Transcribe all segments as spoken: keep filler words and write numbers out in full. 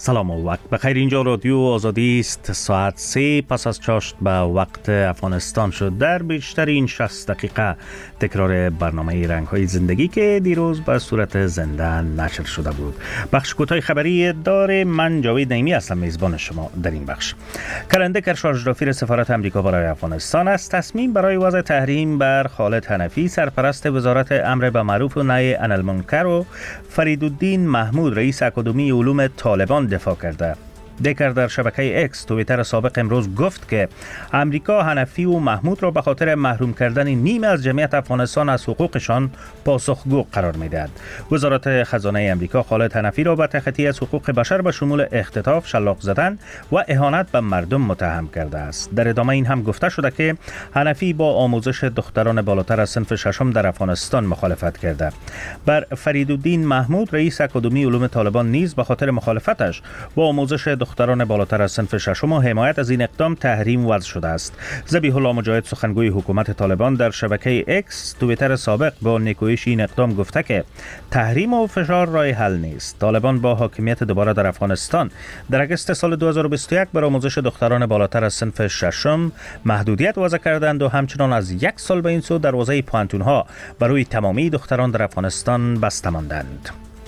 سلام و وقت بخیر. اینجا رادیو آزادی است. ساعت سه پس از چاشت به وقت افغانستان شد. در بیشتر این شصت دقیقه تکرار برنامه رنگ‌های زندگی که دیروز به صورت زنده نشر شده بود. بخش کوتاه خبری داره. من جاوید نعیمی هستم میزبان شما در این بخش. کرنده کرشاج رفیر سفارت امریکا برای افغانستان است تصمیم برای وضع تحریم بر خالد حنفی سرپرست وزارت امر به معروف و نهی عن المنکر و فریدالدین محمود رئیس اکادمی علوم طالبان دفاع کرده. دکر در شبکه اکس توییتر سابق امروز گفت که امریکا حنفی و محمود را به خاطر محروم کردن نیمه از جمعیت افغانستان از حقوقشان پاسخگو قرار می‌دهد. وزارت خزانه امریکا خالد حنفی را به تخطی از حقوق بشر به شمول اختطاف، شلاق زدن و اهانت به مردم متهم کرده است. در ادامه این هم گفته شده که حنفی با آموزش دختران بالاتر از صنف ششم در افغانستان مخالفت کرده. بر فریدالدین محمود رئیس اکادمی علوم طالبان نیز به خاطر مخالفتش با آموزش دختران بالاتر از صنف ششم و حمایت از این اقدام تحریم وضع شده است. ذبیح الله مجاهد سخنگوی حکومت طالبان در شبکه اکس توییتر سابق با نیکویش این اقدام گفته که تحریم و فشار راه حل نیست. طالبان با حاکمیت دوباره در افغانستان در اگست سال دو هزار و بیست و یک بر آموزش دختران بالاتر از صنف ششم محدودیت وضع کردند و همچنان از یک سال به این سو دروازه پانتون‌ها برای تمامی دختران در افغانستان بسته ماندند.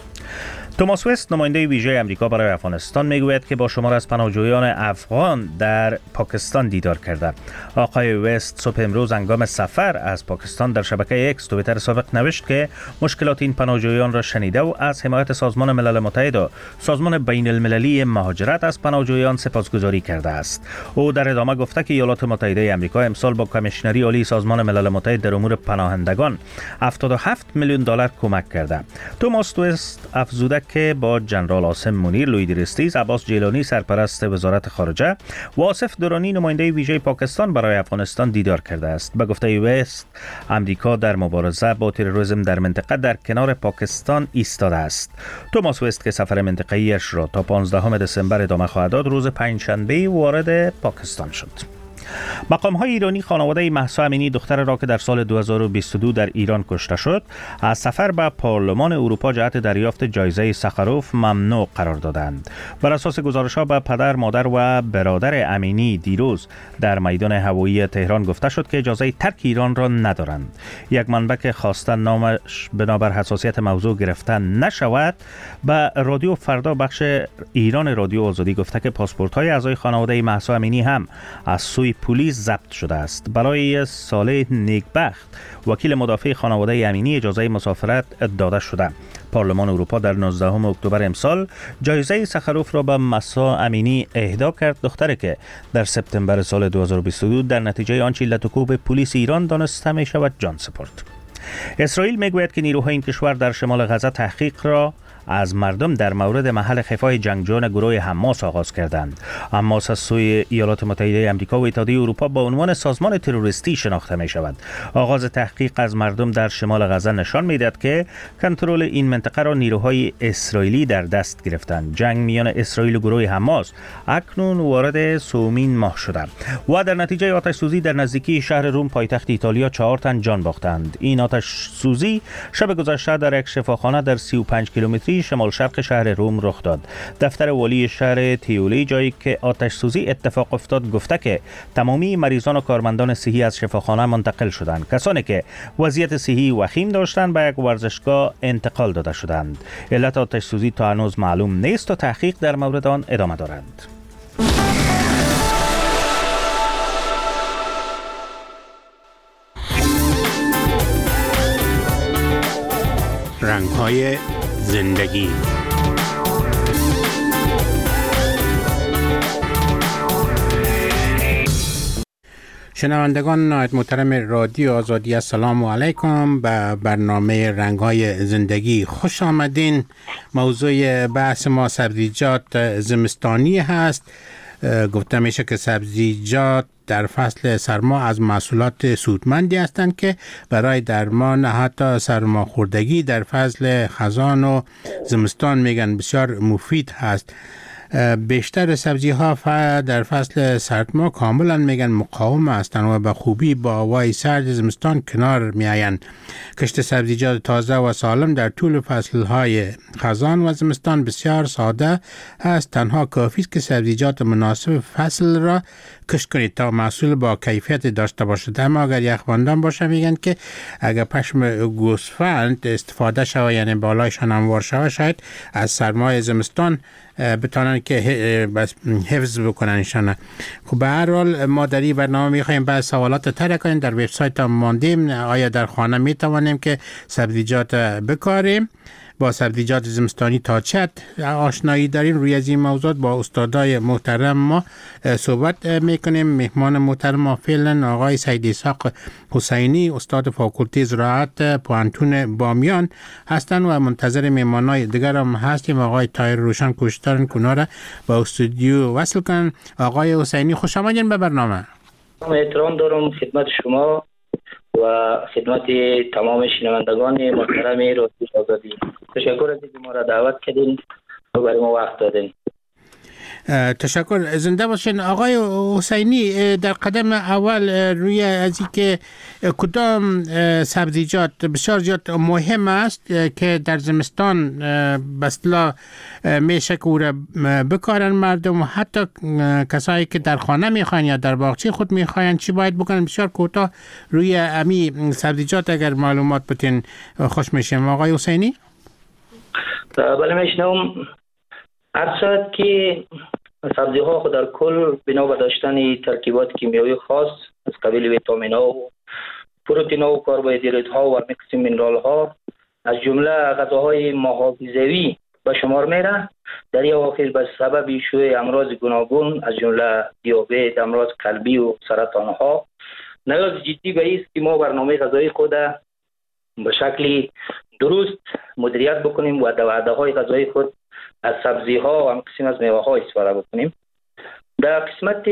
توماس وست نماینده ویژه امریکا برای افغانستان میگوید که با شمار از پناهجویان افغان در پاکستان دیدار کرده. آقای وست صبح امروز هنگام سفر از پاکستان در شبکه اکس توییتر سابق نوشت که مشکلات این پناهجویان را شنیده و از حمایت سازمان ملل متحد و سازمان بین المللی مهاجرت از پناهجویان سپاسگزاری کرده است. او در ادامه گفته که ایالات متحده آمریکا امسال با کمیشنری عالی سازمان ملل متحد در امور پناهندگان هفتاد و هفت میلیون دلار کمک کرده. توماس وست افزوده که با جنرال عاصم منیر، لوید ریستیز، عباس جیلانی سرپرست وزارت خارجه و آصف درانی نماینده ویژه پاکستان برای افغانستان دیدار کرده است. به گفته وست، امریکا در مبارزه با تروریسم در منطقه در کنار پاکستان ایستاده است. توماس وست که سفر منطقه‌ایش را تا پانزدهم دسامبر ادامه خواهد داد، روز پنجشنبه وارد پاکستان شد. مقام‌های ایرانی خانواده مهسا امینی دختر را که در سال دو هزار و بیست و دو در ایران کشته شد از سفر به پارلمان اروپا جهت دریافت جایزه سخاروف ممنوع قرار دادند. بر اساس گزارش‌ها به پدر، مادر و برادر امینی دیروز در میدان هوایی تهران گفته شد که اجازه ترک ایران را ندارند. یک منبع که خواسته نامش بنابر حساسیت موضوع گرفته نشود به رادیو فردا بخش ایران رادیو آزادی گفته که پاسپورت‌های اعضای خانواده مهسا امینی هم از سوی پلیس ضبط شده است. برای صالح نیکبخت وکیل مدافع خانواده امینی اجازه مسافرت داده شده. پارلمان اروپا در نوزدهم اکتبر امسال جایزه سخاروف را به مهسا امینی اهدا کرد، دختری که در سپتامبر سال دو هزار و بیست و دو در نتیجه آن چیلت و کوب پلیس ایران دانسته می شود جان سپرد. اسرائیل میگوید که نیروهای این کشور در شمال غزه تحقیق را از مردم در مورد محل خفای جنگجویان گروه حماس آغاز کردند. حماس از سوی ایالات متحده آمریکا و اتحادیه اروپا با عنوان سازمان تروریستی شناخته می شود. آغاز تحقیق از مردم در شمال غزه نشان می دهد که کنترل این منطقه را نیروهای اسرائیلی در دست گرفتند. جنگ میان اسرائیل و گروه حماس اکنون وارد سومین ماه شده و در نتیجه آتش سوزی در نزدیکی شهر روم پایتخت ایتالیا چهار تن جان باختند. این آتش سوزی شب گذشته در یک شفاخانه در سی و پنج کیلومتری شمال شرق شهر روم رخ داد. دفتر والی شهر تیولی جایی که آتش سوزی اتفاق افتاد گفته که تمامی مریضان و کارمندان صحی از شفاخانه منتقل شدند. کسانی که وضعیت صحی وخیم داشتند به یک ورزشگاه انتقال داده شدند. علت آتش سوزی تا هنوز معلوم نیست و تحقیق در مورد آن ادامه دارد. رنگ‌های زندگی. شنوندگان نهایت محترم رادیو آزادی، السلام علیکم. به برنامه رنگ‌های زندگی خوش آمدین. موضوع بحث ما سبزیجات زمستانی هست. گفته میشه که سبزیجات در فصل سرما از محصولات سودمندی هستند که برای درمان حتی سرماخوردگی در فصل خزان و زمستان میگن بسیار مفید هست. بیشتر سبزی ها در فصل سرما کاملا میگن مقاوم هستند و به خوبی با هوای سرد زمستان کنار میآیند. کشت سبزیجات تازه و سالم در طول فصل های خزان و زمستان بسیار ساده است. تنها کافی است که سبزیجات مناسب فصل را کشت کنید تا محصول با کیفیت داشته باشد. اما اگر یخبندان باشه میگن که اگر پشم گوسفند استفاده شود، یعنی بالایشان هموار شود، شاید از سرمای زمستان بتونن که حفظ بکننشان. خب به هر حال ما در این برنامه میخوایم بعض سوالات طرح کنیم. در وبسایت هم ماندیم آیا در خانه میتوانیم که سبزیجات بکاریم. با سبزیجات زمستانی تا چت آشنایی داریم. روی از این موضوعات با استادای محترم ما صحبت میکنیم. مهمان محترم ما فعلا آقای سید اسحاق حسینی، استاد فاکولته زراعت پوهنتون بامیان هستند و منتظر مهمانای دیگر هم هستیم. آقای طاهر روشن کوشش کنار را با استودیو وصل کن. آقای حسینی خوش آمدین به برنامه. احترام دارم خدمت شما و خدمت تمام شنوندگان محترم رادیو آزادی. تشکر از اینکه ما را دعوت کردین و برای ما وقت دادین. تشکر، زنده باشین. آقای حسینی، در قدم اول روی از اینکه کدام سبزیجات بسیار زیاد مهم است که در زمستان بسلا میشه که او را بکارن مردم و حتی کسایی که در خانه میخواین یا در باغچه خود میخواین چی باید بکنن، بسیار کوتاه روی امی سبزیجات اگر معلومات بتین خوش میشیم. آقای حسینی؟ بله میشنم. عرض که سبزی ها خود در کل بنا به داشتن ترکیبات کیمیایی خاص از قبیل ویتامین ها و پروتئین ها و کربوهیدرات ها و میکس مینرال ها از جمله غذاهای محافظوی به شمار میره. در این اواخر به سبب شیوع امراض گوناگون از جمله دیابت، امراض قلبی و سرطان ها نیاز جدی به است که ما برنامه غذایی خود به شکلی درست مدیریت بکنیم و در وعده های غذایی خود از سبزی ها و هم قسم از میوه ها استفاده بکنیم. در قسمت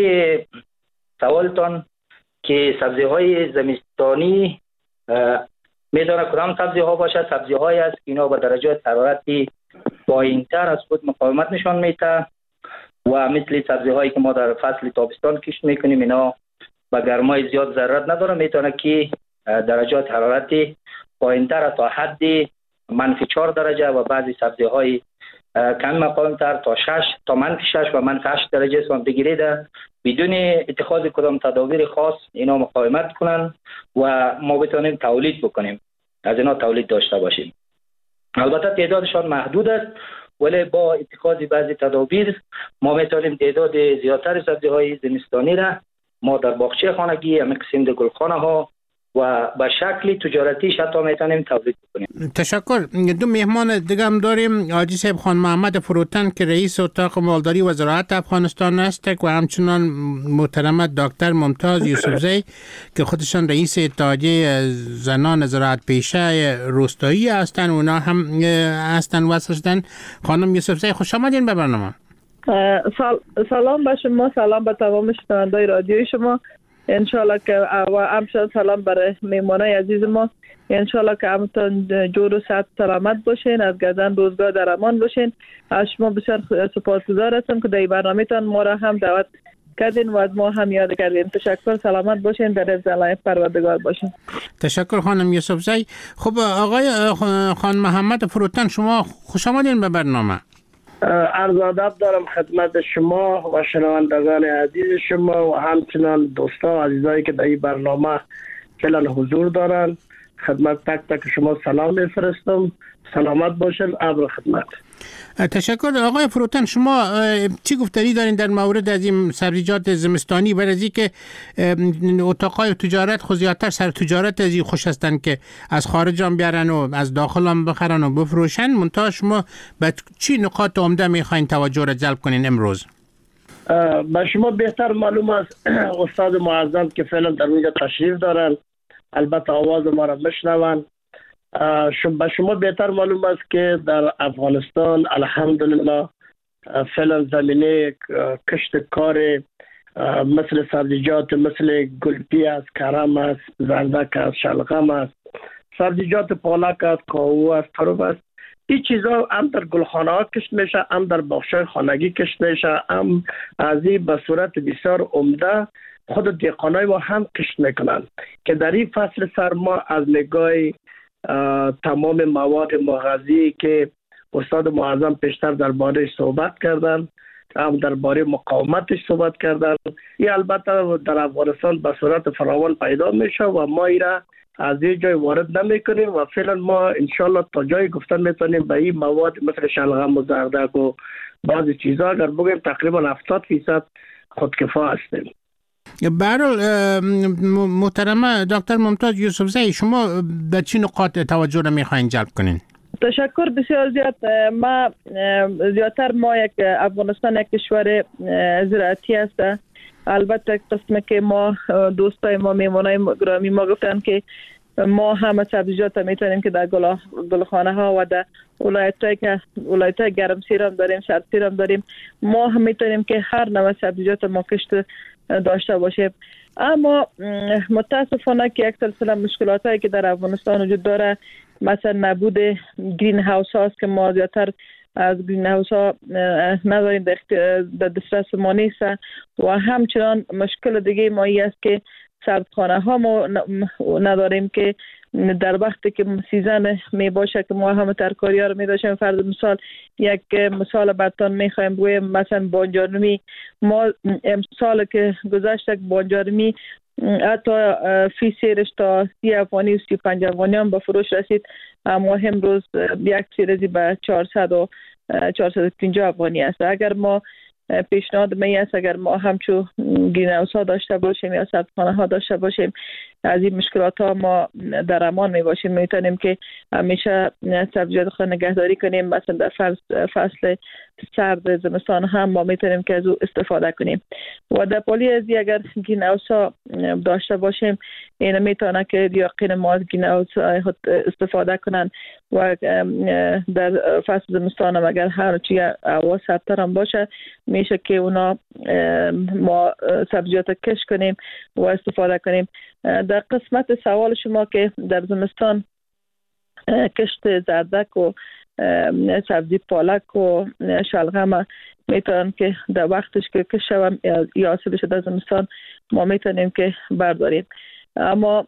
سوالتان که سبزی های زمستانی میدانه کدام سبزی ها باشه، سبزی های است که اینا با درجات حرارتی پایین تر از خود مقاومت نشان میده و مثل سبزی هایی که ما در فصل تابستان کشت میکنیم اینا با گرمای زیاد ضرورت نداره، میتونه که درجات حرارتی پایین تر تا حد منفی چهار درجه و بعضی سبزی های کم مقاوم تر تا شش تا منفی شش و منفی هشت درجه سان بگیریده بدون اتخاذ کدام تدابیر خاص اینا مقاومت کنن و ما بتونیم تولید بکنیم، از اینا تولید داشته باشیم. البته تعدادشان محدود است ولی با اتخاذ بعضی تدابیر ما میتونیم تعداد زیادتر سبزی های زمستانی را ما در باغچه خانگی همه قسم در گلخانه ها و به شکل تجارتی حتی میتونیم تولید کنیم. تشکر. دو مهمان دیگه هم داریم. حاجی صاحب خان محمد فروتن که رئیس اتاق مالداری و زراعت افغانستان است و همچنان محترمه دکتر ممتاز یوسفزی که خودشان رئیس اتحادیه زنان زراعت پیشه روستایی هستند. اونا هم هستن وصل شدن. خانم یوسفزی خوش آمدین به برنامه. سلام به شما، سلام به تمام شنوندگان رادیوی شما. انشالله که و همچنان سلام برای مهمانای عزیز ما. انشالله که همتون جور و صحت سلامت باشین، از گردن روزگار در امان باشین. از شما بسیار سپاسگزار هستم که در برنامه تان ما را هم دعوت کردین و از ما هم یاد کردین. تشکر، سلامت باشین، در حفظ الله پروردگار باشین. تشکر خانم یوسفزی. خب آقای خان محمد فروتن، شما خوش آمدین به برنامه. عرض ادب دارم خدمت شما و شنوندگان عزیز شما و همچنان دوستان و عزیزایی که در این برنامه فعلا حضور دارن. خدمت تک تک شما سلام میفرستم. سلامت باشین. ابر خدمت. تشکر. آقای فروتن، شما چی گفتنی دارین در مورد از این سبزیجات زمستانی؟ برای از اینکه اتاقای تجارت خود زیادتر سر تجارت از این خوش هستن که از خارج هم بیارن و از داخل هم بخرن و بفروشن، منتها شما به چی نقاط عمده میخواین توجه را جلب کنین امروز؟ به شما بهتر معلوم است استاد معظم که فعلا در اونجا تشریف دارن، البته آواز ما را میشنون. به شما بهتر معلوم است که در افغانستان الحمدلله فعلا زمینه کشت کار مثل سبزیجات مثل گلپی است، کرم است، زردک است، شلغم است، سبزیجات پالک است، کاهو است، ترب است. این چیزا هم در گلخانه ها کشت میشه، هم در باغچه‌های خانگی کشت میشه، هم از این به صورت بسیار عمده خود دیقانای ما هم کشت میکنن که در این فصل سرما از نگاه تمام مواد مغذی که استاد معظم پیشتر درباره صحبت کردن، هم درباره مقاومتش صحبت کردن، این البته در افغانستان به صورت فراوان پیدا میشه و ما ایرا از این جای وارد نمیکنیم و فعلا ما انشالله تا جای گفتن میتونیم به این مواد مثل شلغم و زردک و بعضی چیزها اگر بگیم تقریبا هفتاد فیصد خودکفا هستیم. برحال محترمه دکتر ممتاز یوسفزئی، شما به چه نقاط توجه را میخواین جلب کنین؟ تشکر بسیار زیاد. ما زیادتر ما یک افغانستان یک کشور زراعتی است. البته قسمه که ما دوستای ما میمونای گرامی ما گفتن که ما همه سبزیجات میتونیم که در گلخانه ها و در ولایت‌های که ولایت‌های گرمسیر هم داریم، سردسیر هم داریم، ما هم میتونیم که هر نوع سبزیجات ما کشت داشته باشیم. اما متاسفانه که یک سلسله مشکلات هایی که در افغانستان وجود داره، مثلا نبود گرین هاوس هاست که ما زیادتر از گرین هاوس ها نداریم، در دسترس ما نیست و همچنان مشکل دیگه ما ای است که سردخانه ها ما نداریم که در وقتی که سیزن می باشه که ما همه ترکاری ها رو می داشتیم. فرض مثال یک مثال براتون می خواهیم بگویم، مثلا بانجارمی ما امسال که گذشت یک بانجارمی حتی فی سیرش تا سی افغانی و سی پنج افغانی هم به فروش رسید، اما امروز یک سیرزی به چهارصد و چهارصد و پنجاه افغانی است. اگر ما پیشنهاد می است اگر ما همچون گرین هاوس ها داشته باشیم یا سردخانه ها داشته باشیم، از این مشکلات ها ما در امان می باشیم، میتونیم که همیشه سبزیجات خود نگهداری کنیم. مثلا در فصل, فصل سرد زمستان هم ما میتونیم که از او استفاده کنیم و در پالی از اگر گرین هاوس ها داشته باشیم، این میتونه که یقین ما از گرین هاوس استفاده کنن و در فصل زمستان هم اگر هر چی هوا سردتر هم باشه میشه که اونا ما سبزیجات کش کنیم و استفاده کنیم. در قسمت سوال شما که در زمستان کشت زردک و سبزی پالک و شلغم میتونن که در وقتش که کش شوم یا حاصل بشه در زمستان ما میتونیم که برداریم. اما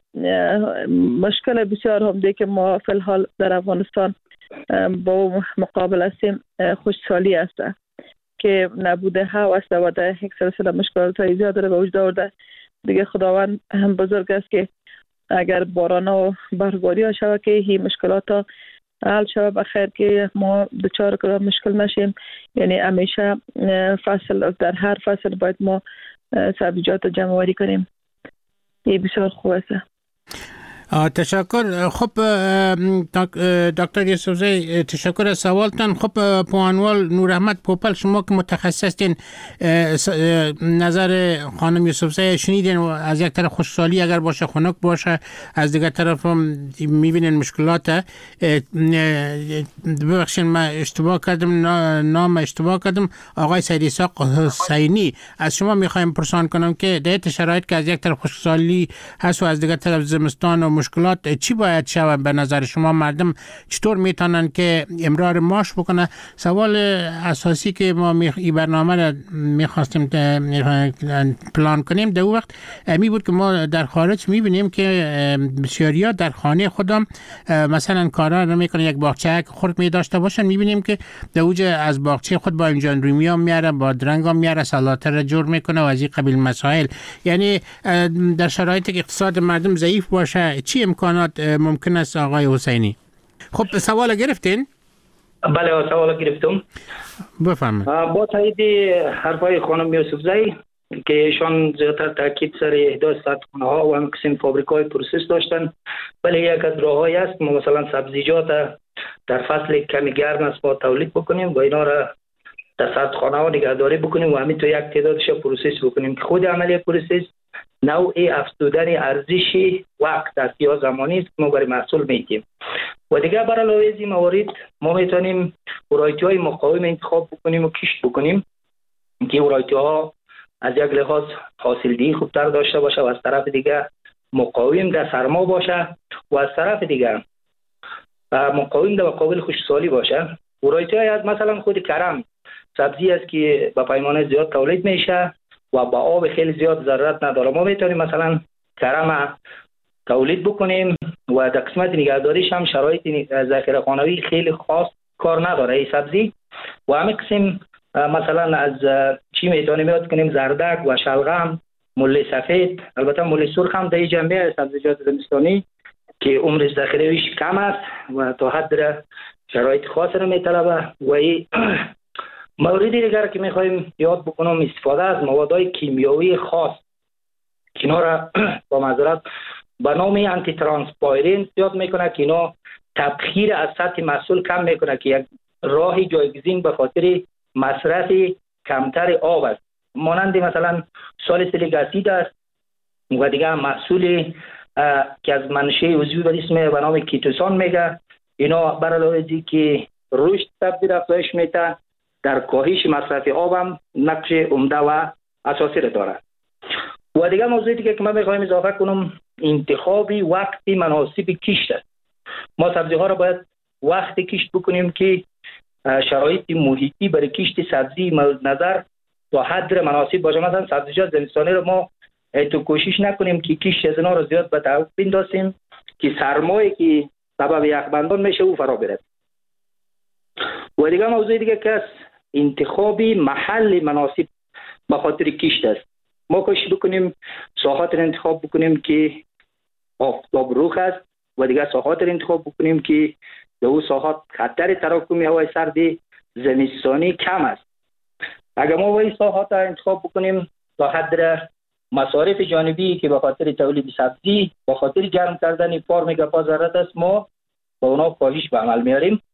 مشکل بسیار هم دیگه که ما فی الحال در افغانستان با مقابل هستیم خشکسالی است که نبوده هوا است و در یک سلسله مشکلات های زیاد داره به وجود آورده. دیگه خداوند هم بزرگ است که اگر باران و برفباری ها شود که این مشکلات ها حل شود بخیر که ما دچار کدام مشکل نشیم. یعنی همیشه فصل در هر فصل باید ما سبزیجات جمع آوری کنیم. این بسیار خوب است. تشکر. خب دکتر یوسفزئی تشکر از سوالتان. خب پوانوال نور احمد پوپل، شما که متخصص هستین نظر خانم یوسفزئی شنیدین و از یک طرف خوشحالی اگر باشه خنک باشه، از دیگر طرف هم میبینین مشکلات. ببخشید من اشتباه کردم، نام اشتباه کردم، آقای سید اسحاق حسینی. از شما میخوایم پرسان کنم که در شرایط که از یک طرف خوشحالی هست و از دیگر طرف زمستان و مشکلات، چی باید شود به نظر شما؟ مردم چطور میتونن که امرار معاش بکنه؟ سوال اساسی که ما این برنامه را میخواستیم پلان کنیم در وقت می بود که ما در خارج میبینیم که بسیاریا در خانه خودم مثلا کارا رو میکنه، یک باغچه خرد می داشته باشن، میبینیم که در اوج از باغچه خود با انجان رومی ها میاره، با درنگ ها میاره، سلاطه را جور میکنه و از این قبیل مسائل. یعنی در شرایطی که اقتصاد مردم ضعیف باشه چی امکانات ممکن است آقای حسینی؟ خب سوال گرفتین؟ بله سوال گرفتم. بفرمایید. با تایید حرفای خانم یوسفزئی که ایشان زیادتر تاکید سر احداث سردخانه ها و هم قسم فابریکای پروسس داشتن، ولی یک از راه‌هایی است ما مثلا سبزیجات در فصل کمی گرم است ما تولید بکنیم و اینا را در سردخانه ها نگهداری بکنیم و همین تو یک تعدادش پروسس بکنیم که خود عملیه پروسس نوع افزودن ارزش وقت است یا زمانی است که ما برای محصول میتیم. و دیگه برای علاوه از این موارد ما میتونیم ورایتی های مقاوم انتخاب بکنیم و کشت بکنیم که ورایتی ها از یک لحاظ حاصلدهی خوبتر داشته باشه و از طرف دیگه مقاوم در سرما باشه و از طرف دیگه مقاوم و قابل خشکسالی باشه. ورایتی های از مثلا خود کرم سبزی است که با پیمانه زیاد تولید میشه و با آب خیلی زیاد ضرورت نداره. ما میتونیم مثلا کرم تولید بکنیم و در قسمت نگهداریش هم شرایط ذخیره خانوی خیلی خاص کار نداره این سبزی. و همین قسم مثلا از چی میتونیم یاد کنیم؟ زردک و شلغم، مله سفید، البته مله سرخ هم در جنبه سبزیجات زمستانی که عمر ذخیره‌ایش کم است و تا حد در شرایط خاص را میطلبه. و این موردی دیگر که میخوایم یاد بکنم استفاده از موادهای کیمیایی خاص که اینا را با معذرت به نام آنتی ترانسپایرنت یاد میکنه که اینا تبخیر از سطح محصول کم میکنه که یک راه جایگزین به خاطر مصرف کمتر آب است. مانند مثلا سالیسیلیک اسید است و دیگه محصول که از منشأ عضوی به اسم به نام کیتوسان میگه. اینا بر علاوه از که رشد تبدیل افزایش میده، در کاهش مصرف آب هم نقش عمده و اساسی را داره. و دیگه موضوعی دیگه که من میخوایم اضافه کنم انتخاب وقت مناسب کشت است. ما سبزی ها را باید وقت کشت بکنیم که شرایط محیطی برای کشت سبزی مورد نظر تا حد مناسب باشه. مثلا سبزیجات زمستانی رو ما تو کوشش نکنیم که کشت از اینا رو زیاد به تعویق بندازیم که سرمایه که سبب یخبندان میشه او فرا بره. و دیگه موضوع دیگه که از انتخاب محل مناسب به خاطر کشت است. ما کوشش بکنیم ساحات را انتخاب بکنیم که آفتاب روخ است و دیگه ساحات را انتخاب بکنیم که در او ساحات خطر تراکم هوای سرد زمستانی کم است. اگر ما این ساحات را انتخاب بکنیم تا حد مصارف جانبی که به خاطر تولید سبزی به خاطر گرم کردن فارم گپا ضرورت است ما با اونا کاهش به عمل میاریم.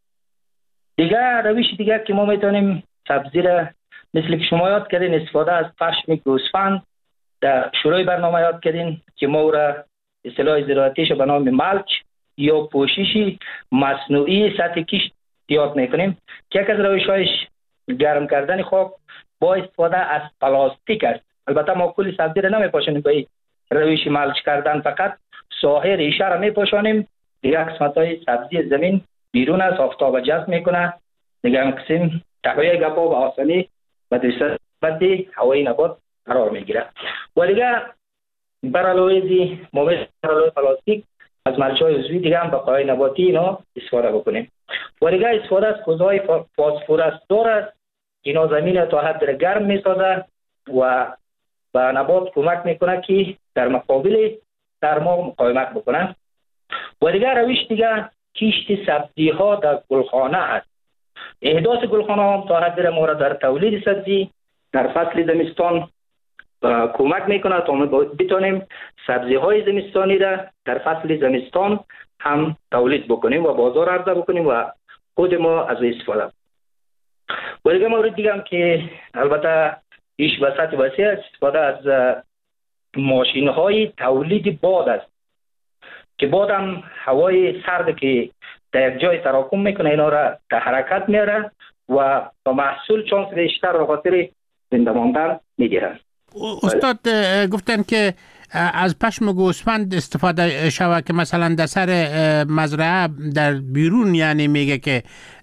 دیگه روش دیگه که ما میتونیم سبزی را مثل که شما یاد کردین استفاده از پشم گوسفند در شروع برنامه یاد کردین که ما را اصطلاح زراعتیش به نام ملچ یا پوشش مصنوعی سطح کشت یاد میکنیم که یک از روش‌هایش گرم کردن خاک با استفاده از پلاستیک است. البته ما کلی سبزی را نمیپاشونیم با روش ملچ کردن، فقط ساحه ریشه را میپاشونیم، دیگه قسمت‌های سبزی زمین بیرون از آفتاب جذب میکنه، دیگه هم قسم تهویه گپا و آسانی و درست بدی هوای نبات قرار میگیره. و دیگه بر علاوه ازی ما بر علاوه پلاستیک از ملچ‌های عضوی دیگه هم بقای نباتی اینا استفاده بکنیم. و دیگه استفاده از کوزهای فسفرس دار است، اینا زمین تا حد گرم میسازه و به نبات کمک میکنه که در مقابل سرما مقاومت بکنه. و دیگه روش دیگه کشت سبزی ها در گلخانه است. احداث گلخانه هم تا حد ما را در تولید سبزی در فصل زمستان کمک میکنه تا ما بتونیم سبزی های زمستانی را در فصل زمستان هم تولید بکنیم و بازار عرضه بکنیم و خود ما از استفاده. و دیگه مورد دیگه هم که البته ایش به سطح وسیع استفاده از ماشین های تولید باد است که باد هم هوای سرد که در یک جای تراکم میکنه اینا را در حرکت میاره و با محصول چانس بیشتر را خاطر زنده ماندن میگیرن. استاد گفتن که از پشم گوسفند استفاده شود که مثلا در سر مزرعه در بیرون یعنی میگه که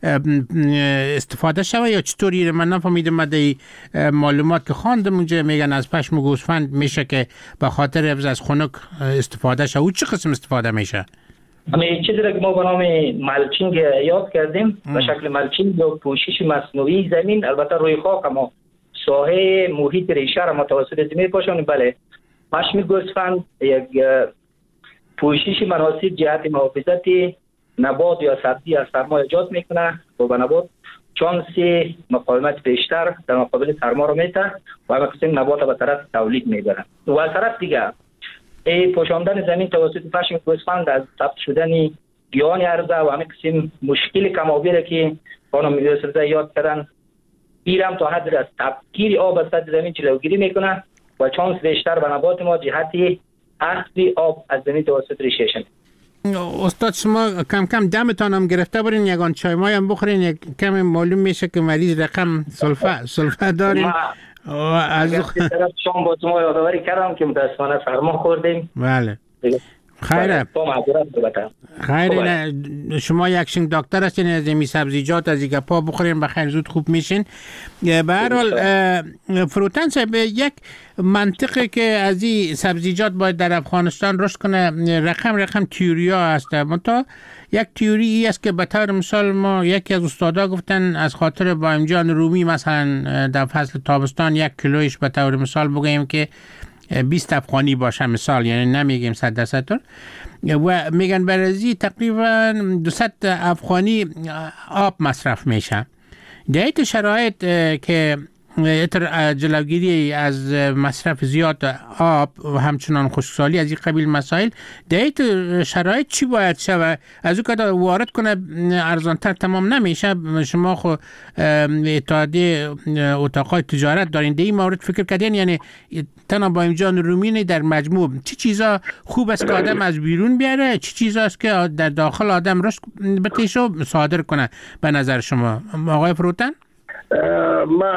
استفاده شود یا چطوری؟ من نفهمیدم. مده معلومات که خواندم اونجا میگن از پشم گوسفند میشه که به خاطر حفظ از خنک استفاده شود. او چه قسم استفاده میشه؟ همین چیزی را که ما به نام ملچینگ یاد کردیم به شکل ملچینگ یا پوشش مصنوعی زمین، البته روی خاک ما ساحه محیط ریشه را متوسط زمین پاشونیم. بله، پشم گوسفند یک پوشش مناسب جهت محافظت نبات یا سبزی از سرما ایجاد میکنه و به نبات چانس مقاومت بیشتر در مقابل سرما رو میده و همه قسم نبات به طرف تولید میبره. و از طرف دیگه ای پوشاندن زمین توسط پشم گوسفند از ثبت شدن گیاهان عرضه و همه قسم مشکل کم‌آبی که خانم میرسرده یاد کردن ایرم تا حد از تبخیر آب از سطح زمین جلوگیری میکنه و چانس بیشتر به نبات ما جهتی اخذ آب از زمین توسط ریشه‌شون. استاد شما کم کم دمتان هم گرفته برین، یگان چای مای هم بخورین، یک کم معلوم میشه که مریض رقم سلفه سلفه دارین. و از طرف شام با شما یادآوری کردم که متاسفانه سرما خوردیم. بله خیره. با معذرت بابت خیر نه شما یک شنگ دکتر هستین، از این سبزیجات از این پا بخورین بخیر زود خوب میشین. به هر حال فروتن صاحب، یک منطقه که از این سبزیجات باید در افغانستان رشد کنه رقم رقم تیوریا هست. منتها یک تیوری ای است که به طور مثال ما یکی از استادا گفتن از خاطر با امجان رومی مثلا در فصل تابستان یک کیلویش به طور مثال بگیم که بیست افغانی باشه مثال، یعنی نمیگیم صد درصد، و میگن برازی تقریبا دویست افغانی آب مصرف میشه. در این شرایط که جلوگیری از مصرف زیاد آب و همچنان خشکسالی از این قبیل مسائل، در این شرایط چی باید شود؟ از او که وارد کنه ارزانتر تمام نمیشه. شما خو اتحادیه اتاقای تجارت دارین، در این مورد فکر کردین؟ یعنی تنها با امجان رومینی در مجموع چی چیزا خوب است که آدم از بیرون بیاره، چی چیزا است که در داخل آدم رشد بتیشه و صادر کنه به نظر شما آقای فروتن؟ ما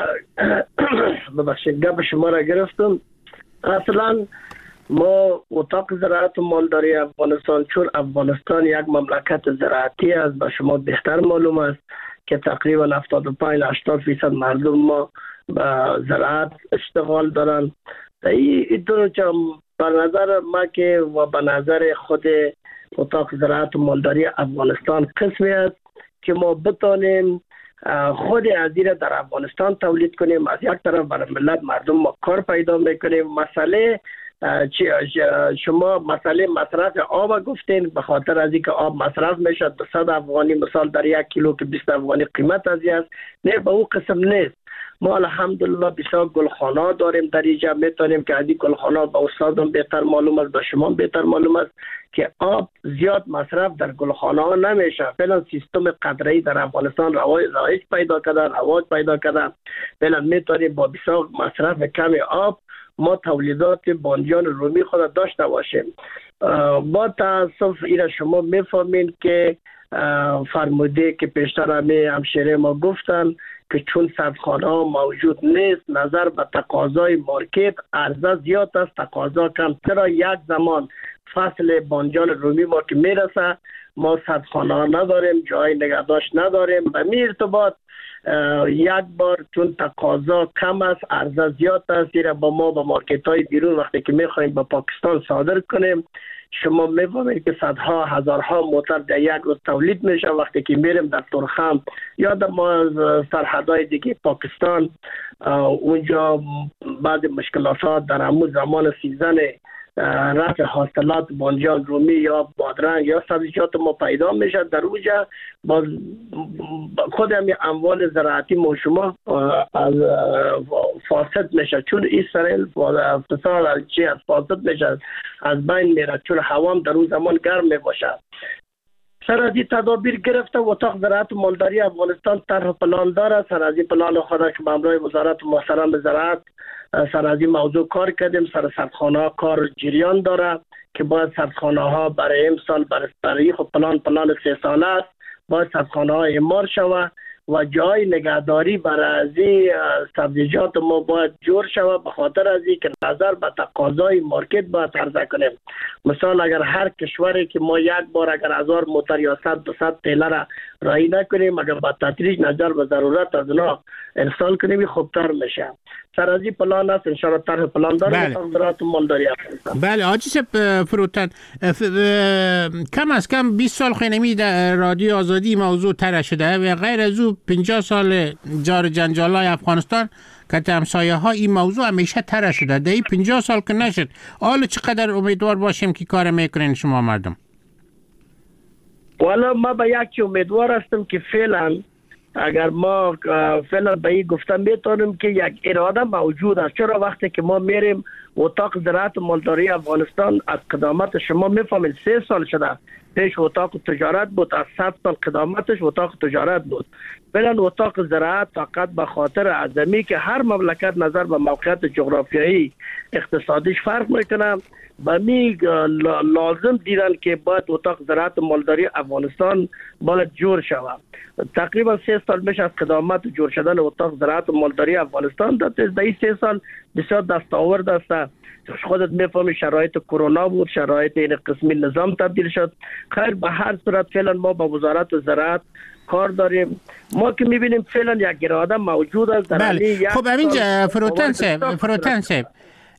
ببخشید گپ شما را گرفتم. اصلا ما اتاق زراعت و مالداری افغانستان، چون افغانستان یک مملکت زراعتی است، به شما بهتر معلوم است که تقریبا هفتاد و پنج تا هشتاد درصد مردم ما به زراعت اشتغال دارن. این دو به نظر ما که و به نظر خود اتاق زراعت و مالداری افغانستان قسمی است که ما بتانیم خود ازیره در افغانستان تولید کنیم، از یک طرف برای ملت مردم ما کار پیدا میکنیم. مسئله شما مسئله مصرف آب گفتین، به خاطر از اینکه آب مصرف میشه دویست افغانی مثال در یک کیلو که بیست افغانی قیمت از است، نه به اون قسم نیست. ما الحمدلله بسیار گلخانه داریم در اینجا، میتونیم که از این گلخانه به استادم بهتر معلوم است، به شما بهتر معلوم است که آب زیاد مصرف در گلخانه ها نمیشه. فعلا سیستم قطره‌ای در افغانستان رایج پیدا کردن، رواج پیدا کردن. فعلا میتونیم با بسیار مصرف کم آب ما تولیدات بانجان رومی خود داشته باشیم. با تاسف اینا شما میفهمین که فرموده که پیشتر همه همشهره ما گفتن که چون سردخانه ها موجود نیست، نظر به تقاضای مارکت عرضه زیاد است، تقاضا کم. چرا یک زمان فصل بانجان رومی ما که میرسه ما سردخانه ها نداریم، جای نگهداشت نداریم. به می ارتباط یک بار چون تقاضا کم است، عرضه زیاد است، زیرا با ما با مارکت های بیرون وقتی که میخوایم با پاکستان صادر کنیم، شما میفهمید که صدها هزارها موتر در یک روز تولید میشه. وقتی که میریم در ترخم یا در ما سرحدهای دیگه پاکستان، اونجا بعض مشکلات در همون زمان سیزن رفع حاصلات بانجان رومی یا بادرنگ یا سبزیجات ما پیدا میشه، در اونجا باز خود همی اموال زراعتی ما شما از فاسد میشه، چون این سرل فساد چی از فاسد میشه، از بین میره، چون هوام در اون زمان گرم میباشه. سرازی تدابیر گرفته اتاق زراعت و مالداری افغانستان طرح پلان داره. سرازی پلان خود که به همراه وزارت محترم زراعت سرازی موضوع کار کردیم. سر سردخانه ها کار جریان داره که باید سردخانه ها برای امسال برای خود پلان پلان سه ساله است، باید سردخانه ها اعمار شود و جای نگهداری برای سبزیجات ما باید جور شود، به خاطر از این که نظر به تقاضای مارکت باید عرضه کنیم. مثال اگر هر کشوری که ما یک بار اگر هزار موتر یا صد دو صد تیله را رایی نکنیم، اگر با تدریج نظر به ضرورت از اونا ارسال کنیم خوبتر میشه. سرازی پلان است، انشاءالله طرح پلان داره زراعت و مالداری افغانستان. بله آجی فروتن، کم از کم بیست سال خینمی در رادیو آزادی موضوع طرح شده و غیر از او پنجاه سال جار جنجالای افغانستان که همسایه ها این موضوع همیشه طرح شده. در این پنجاه سال که نشد، حالا چقدر امیدوار باشیم که کار میکنین شما مردم؟ والا ما به یک امیدوار هستم که فعلا اگر ما فعلا به این گفتم میتونیم که یک اراده موجود است. چرا وقتی که ما میریم اتاق زراعت و مالداری افغانستان از قدامت شما میفهمید سه سال شده، پیش اتاق تجارت بود، از صد سال قدامتش اتاق تجارت بود. فعلا اتاق زراعت فقط به خاطر عظمی که هر مملکت نظر به موقعیت جغرافیایی اقتصادیش فرق میکنه، و می لازم دیدن که باید اتاق زراعت مالداری افغانستان باید جور شود. تقریبا سه سال میشه از قدامت جور شدن اتاق زراعت مالداری افغانستان. در این سه سال بسیار دستاورد است. خودت میفهمی شرایط کرونا بود، شرایط این قسمی نظام تبدیل شد. خیر به هر صورت فعلا ما با وزارت زراعت کار داریم. ما که میبینیم فعلا یک اراده موجود است. بله. خب اینجا فروتن صاحب فروتن صاحب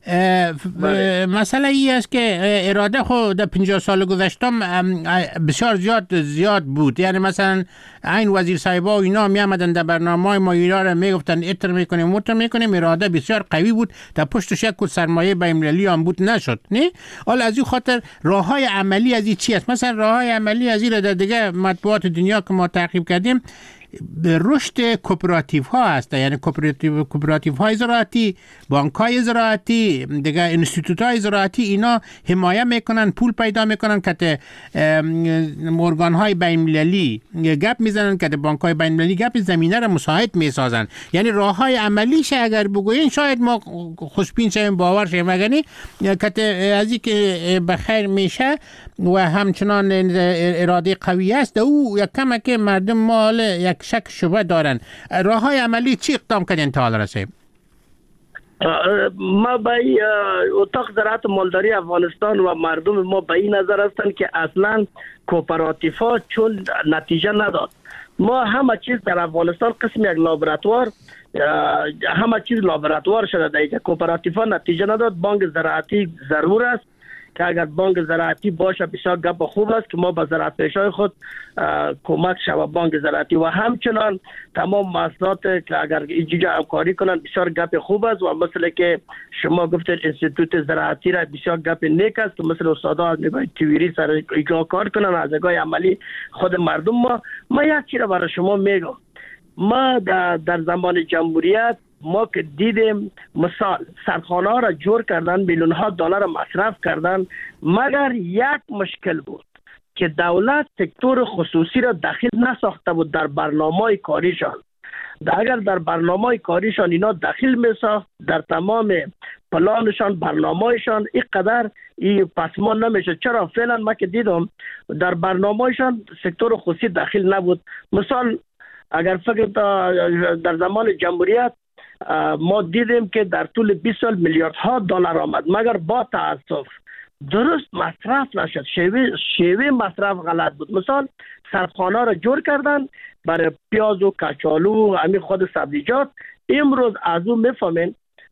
مسئله ای است که اراده خود در پنجاه سال گذشته بسیار زیاد زیاد بود. یعنی مثلا این وزیر صاحبا و اینا می آمدن در برنامه ما اینا را میگفتن اتر میکنیم موتر میکنیم. اراده بسیار قوی بود. در پشتش یک سرمایه بین‌المللی هم بود نشد. نه حالا از این خاطر راه های عملی از این چی است؟ مثلا راه های عملی از این در دیگه مطبوعات دنیا که ما تعقیب کردیم به رشد کوپراتیو ها هست. یعنی کوپراتیو کوپراتیو های زراعتی، بانک های زراعتی، دیگه انستیتوت های زراعتی اینا حمایت میکنن، پول پیدا میکنن که ارگان های بین المللی گپ میزنن، که بانک های بین المللی گپ زمینه را مساعد میسازن. یعنی راه های عملیش اگر بگوین شاید ما خوشبین شویم، باور شویم. مگنی که از این که بخیر میشه و همچنان اراده قوی است، او یک کم که مردم مال یک شک شبه دارن. راه های عملی چی اقدام کردین تا حال رسید؟ ما به اتاق زراعت مالداری افغانستان و مردم ما به این نظر هستند که اصلا کوپراتیف ها چون نتیجه نداد. ما همه چیز در افغانستان قسم یک لابراتوار، همه چیز لابراتوار شده. در اینجا کوپراتیف ها نتیجه نداد. بانک زراعتی ضرور است که اگر بانک زراعتی باشه بسیار گپ خوب است که ما به زراعت پیشای خود کمک شود بانک زراعتی و همچنان تمام محصولات که اگر اینجا همکاری کنن بسیار گپ خوب است. و مثل که شما گفتید انستیتوت زراعتی را بسیار گپ نیک است که مثل استادا از نگاه تیوری سر ایجا کار کنن، از نگاه عملی خود مردم. ما ما یک چیز را برای شما میگم. ما در, در زمان جمهوریت ما که دیدیم مثال سرخانه ها را جور کردن، میلیون ها دلار مصرف کردن، مگر یک مشکل بود که دولت سکتور خصوصی را داخل نساخته بود در برنامه کاریشان. اگر در برنامه کاریشان اینا داخل میساخت در تمام پلانشان برنامهشان اینقدر این پسمان نمیشه. چرا؟ فعلا ما که دیدم در برنامهشان سکتور خصوصی داخل نبود. مثال اگر فکر در زمان جمهوریت ما دیدیم که در طول بیست سال میلیاردها دلار آمد، مگر با تاسف درست مصرف نشد. شیوه شیوه مصرف غلط بود. مثال سرخانه را جور کردن برای پیاز و کچالو و همین خود سبزیجات. امروز از اون میفهمین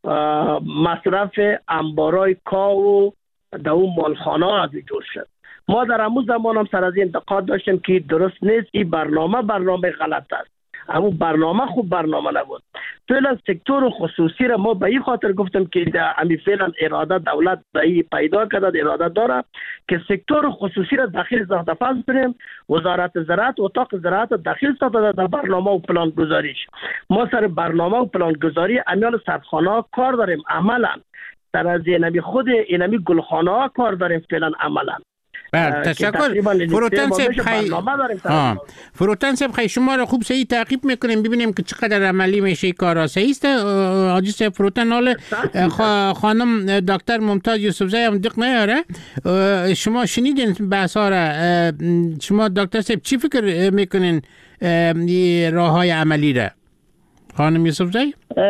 مصرف انبارای کاو در اون مالخانه از جور شد. ما در همون زمان هم سر از این انتقاد داشتیم که درست نیست، این برنامه برنامه غلط است. اما برنامه خوب برنامه نبود. فعلا سکتور خصوصی را ما به این خاطر گفتم که امی فعلا اراده دولت به این پیدا کرده، اراده داره که سکتور خصوصی را داخل ساخته. فرض کنیم وزارت زراعت اتاق زراعت داخل ساخته در برنامه و پلان گذاریش. ما سر برنامه و پلان گذاری امیال سرخانه ها کار داریم عملا. سر از اینمی خود اینمی گلخانه ها کار داریم فعلا عملا. بله تشکر. فروتن صاحب خیلی فروتن صاحب خیلی شما را خوب صحیح تعقیب میکنیم ببینیم که چقدر عملی میشه کارا. صحیح است حاجی صاحب فروتن؟ حالا خانم دکتر ممتاز یوسفزی هم دق میاره. شما شنیدین بحث ها را. شما دکتر صاحب چی فکر میکنین راه های عملی را؟ خانم یوسفزی؟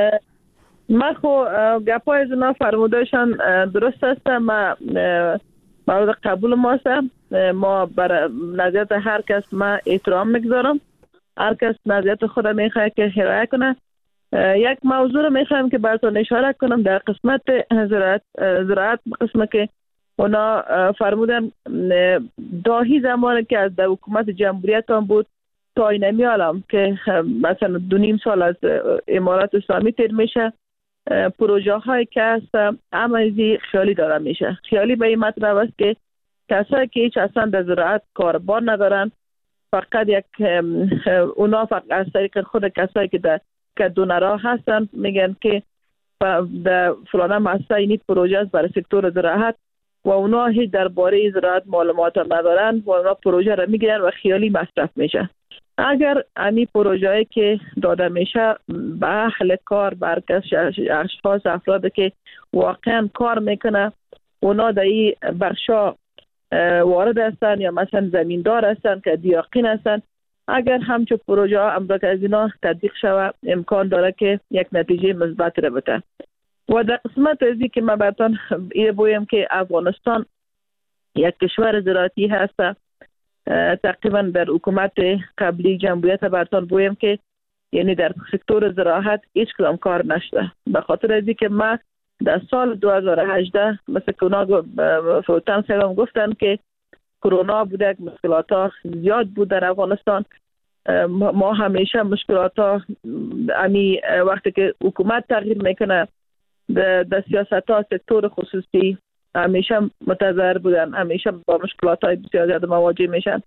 ما خو گپای از اونا فرمودهشان درست است. ما مورد قبول ماست. ما بر نظریات هر کس ما احترام میگذارم. هر کس نظریات خود میخواد که حمایت کنه. یک موضوع رو میخوام که براتون اشاره کنم در قسمت زراعت زراعت قسمت که اونا فرمودن داهی زمانی که از در حکومت جمهوریت هم بود تا اینمی عالم که مثلا دو نیم سال از امارات اسلامی تیر میشه، پروژه هایی که هست عملی خیالی داره میشه. خیالی به این مطلب است که کسایی که هیچ اصلا در زراعت کاربار ندارن، فقط یک اونا فقط از طریق خود کسایی که در که دونرها هستن میگن که در فلانه مؤسسه اینی پروژه است برای سکتور زراعت و اونا هیچ درباره زراعت معلومات ندارن و اونا پروژه را میگیرن و خیالی مصرف میشه. اگر امی پروژه‌ای که داده میشه به اهل کار، برکس اشخاص افراد که واقعا کار میکنه اونا در این بخشا وارد هستن یا مثلا زمیندار هستن که دیاقین هستن. اگر همچون پروژه ها امریکا از اینا تطبیق شود امکان داره که یک نتیجه مثبت را بده. و در قسمت ازی که من براتون ایره بویم که افغانستان یک کشور زراعتی هست. تقریبا در حکومت قبلی جمهوریت براتون بویم که یعنی در سکتور زراعت هیچ کدام کار نشده. به خاطر ازی که ما در سال دو هزار و هجده مثل که اونا فوتن سلام گفتن که کرونا بوده، مشکلات ها زیاد بود در افغانستان. ما همیشه مشکلات ها امی وقتی که حکومت تغییر میکنه در سیاست ها سکتور خصوصی همیشه متضرر بودن، همیشه با مشکلات های بسیار زیاد مواجه میشن.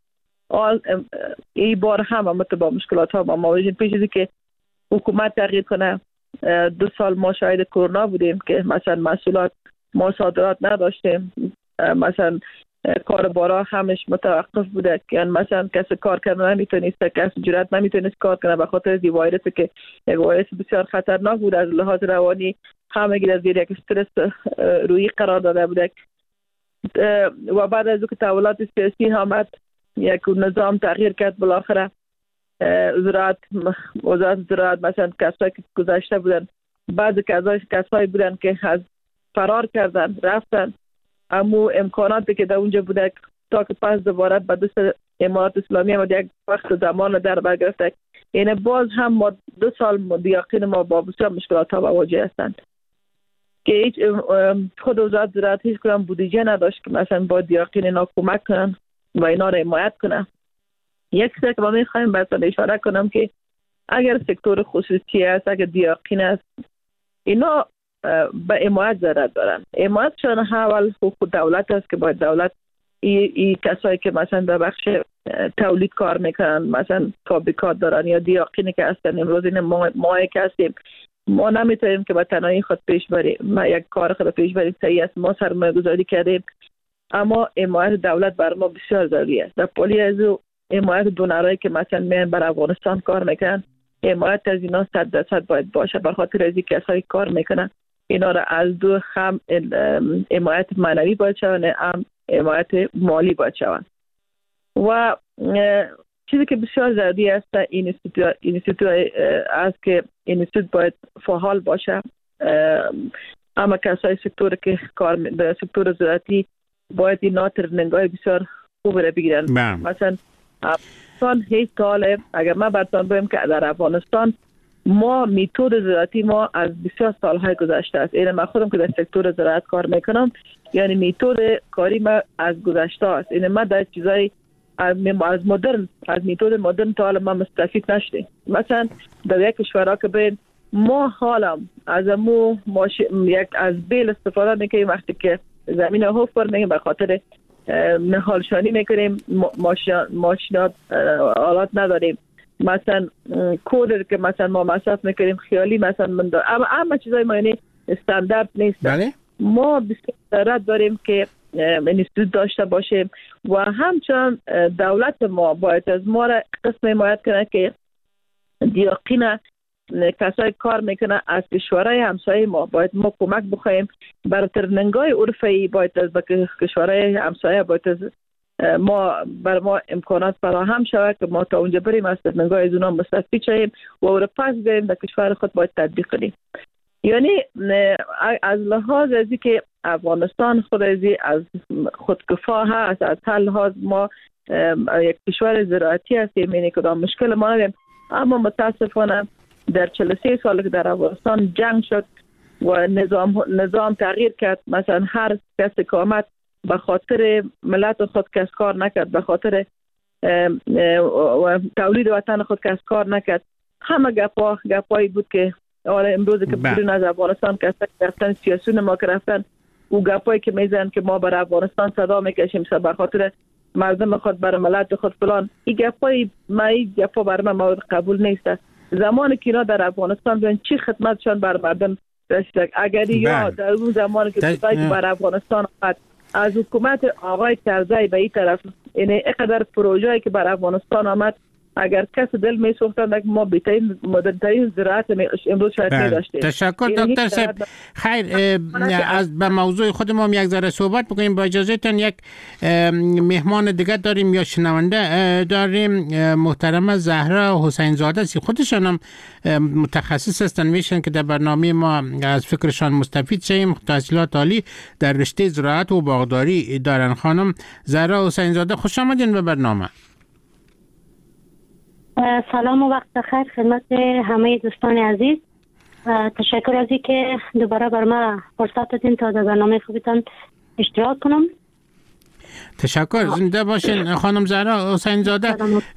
این بار هم هم با مشکلات ها مواجه پیش ازی که حکومت تغییر کنه. دو سال ما شاید کرونا بودیم که مثلا محصولات ما صادرات نداشتیم، مثلا کاربارا همش متوقف بوده که مثلا کسی کار کردن نمیتونست، کسی جرات نمیتونست کار کنه به خاطر دی وایرسی که یک وایرس بسیار خطرناک بود. از لحاظ روانی همه گیر از زیر یک استرس روی قرار داده بوده. و بعد از که تحولات سیاسی آمد یک نظام تغییر کرد، بالاخره زراعت وزارت زراعت مثلا کسایی که گذاشته بودن بعضی کسایی کسایی بودن که از فرار کردن رفتن، اما امکاناتی که در اونجا بوده تا که پس دوباره به دست امارات اسلامی هم یک وقت زمان در برگرفته. یعنی باز هم ما دو سال دیاقین ما با بسیار مشکلات ها مواجه هستند که هیچ خود وزارت زراعت هیچ کدام بودجه نداشت که مثلا با دیاقین اینا کمک کنن و اینا را حمایت کنن. یک چیزی که ما میخوایم براتون اشاره کنم که اگر سکتور خصوصی است، اگر دیاقین است، اینا به حمایت ضرورت دارن. حمایتشان اول حقوق دولت است که باید دولت ای, ای کسایی که مثلا در بخش تولید کار میکنن، مثلا فابریکات دارن یا دیاقینی که هستن، امروز این ما ما که هستیم ما نمیتونیم که با تنهایی خود پیش بریم، ما یک کار خود پیش بریم. صحیح است ما سرمایه گذاری کردیم، اما حمایت دولت بر ما بسیار ضروری است. در پولی از حمایت دونرایی که مثلا میان بر افغانستان کار میکنن، حمایت از اینا صد درصد باید باشه، به خاطر از اینکه کسایی کار میکنن اینا را از دو هم حمایت معنوی باید شوند، هم حمایت مالی باید شوند. و چیزی که بسیار ضروری است این اینستیتوت است که اینستیتوت باید فعال باشه. اما کسای سکتور که کار در سکتور زراعتی باید اینا ترنینگ‌های بسیار خوب را بگیرن. مثلا افغانستان هیچ سال اگر ما براتون بگم که در افغانستان ما میتود زراعتی ما از بسیار سالهای گذشته است. این من خودم که در سکتور زراعت کار میکنم، یعنی میتود کاری ما از گذشته است. این ما در چیزای از مدرن از میتود مدرن تا حالا ما مستفید نشدیم. مثلا در یک کشورها که بین ما حالا از مو ماش... یک از بیل استفاده میکنیم وقتی که زمین حفر میکنیم، به خاطر نهالشانی میکنیم، ماشینات آلات نداریم. مثلا کود که مثلا ما مصرف میکنیم خیالی مثلا من دار. اما اما چیزای ما یعنی استاندارد نیست. بله؟ ما بسیار ضرورت داریم که اینستیتوت داشته باشیم و همچنان دولت ما باید از ما را قسم حمایت کنه که دیاقین کسای کار میکنه از کشورهای همسایه ما باید ما کمک بخوایم. برای ترنینگ‌های عرفی باید از کشورهای همسایه باید از ما بر ما امکانات فراهم شود که ما تا اونجا بریم از ترنینگ‌های از اونا مستفید شویم و او را پس بریم در کشور خود باید تطبیق کنیم. یعنی از لحاظ ازی که افغانستان خود ازی از خودکفا هست، از هر لحاظ ما یک کشور زراعتی هستیم، یعنی کدام مشکل ما نداریم. اما متاسفانه در چهل و سه سال که در افغانستان جنگ شد و نظام نظام تغییر کرد، مثلا هر کسی که آمد به خاطر ملت خود کس کار نکرد، به خاطر تولید وطن خود کس کار نکرد. همه گپا گپایی بود که آره امروز که بیرون از افغانستان کسایی رفتن سیاسیون ما که رفتن او گپایی که میزنن که ما برای افغانستان صدا میکشیم به خاطر مردم خود، برای ملت خود فلان، این گپایی ما این گپا برای من مورد قبول نیست. زمانی که اینا در افغانستان بیان چی خدمتشان بر مردم رسید. اگر یا در اون زمانی که خدایی که بر افغانستان آمد از حکومت آقای کرزی به این طرف، یعنی اینقدر پروژه‌ای که بر افغانستان آمد اگر کس دل می سوختند که ما بهترین مدرن‌ترین زراعت امروز شاید نداشتیم. تشکر دکتر صاحب. خیر از به موضوع خودمون یک ذره صحبت بکنیم. با اجازهتون یک مهمان دیگه داریم یا شنونده داریم، محترم زهرا حسین زاده سی، خودشان هم متخصص هستن، میشن که در برنامه ما از فکرشان مستفید شیم. تحصیلات عالی در رشته زراعت و باغداری دارن. خانم زهرا حسین زاده خوش آمدین به برنامه. سلام و وقت بخیر خدمت همه دوستان عزیز. تشکر از اینکه دوباره بر ما فرصت دادین تا در برنامه خوبتان اشتراک کنم. تشکر، زنده باشین خانم زهرا حسین زاده.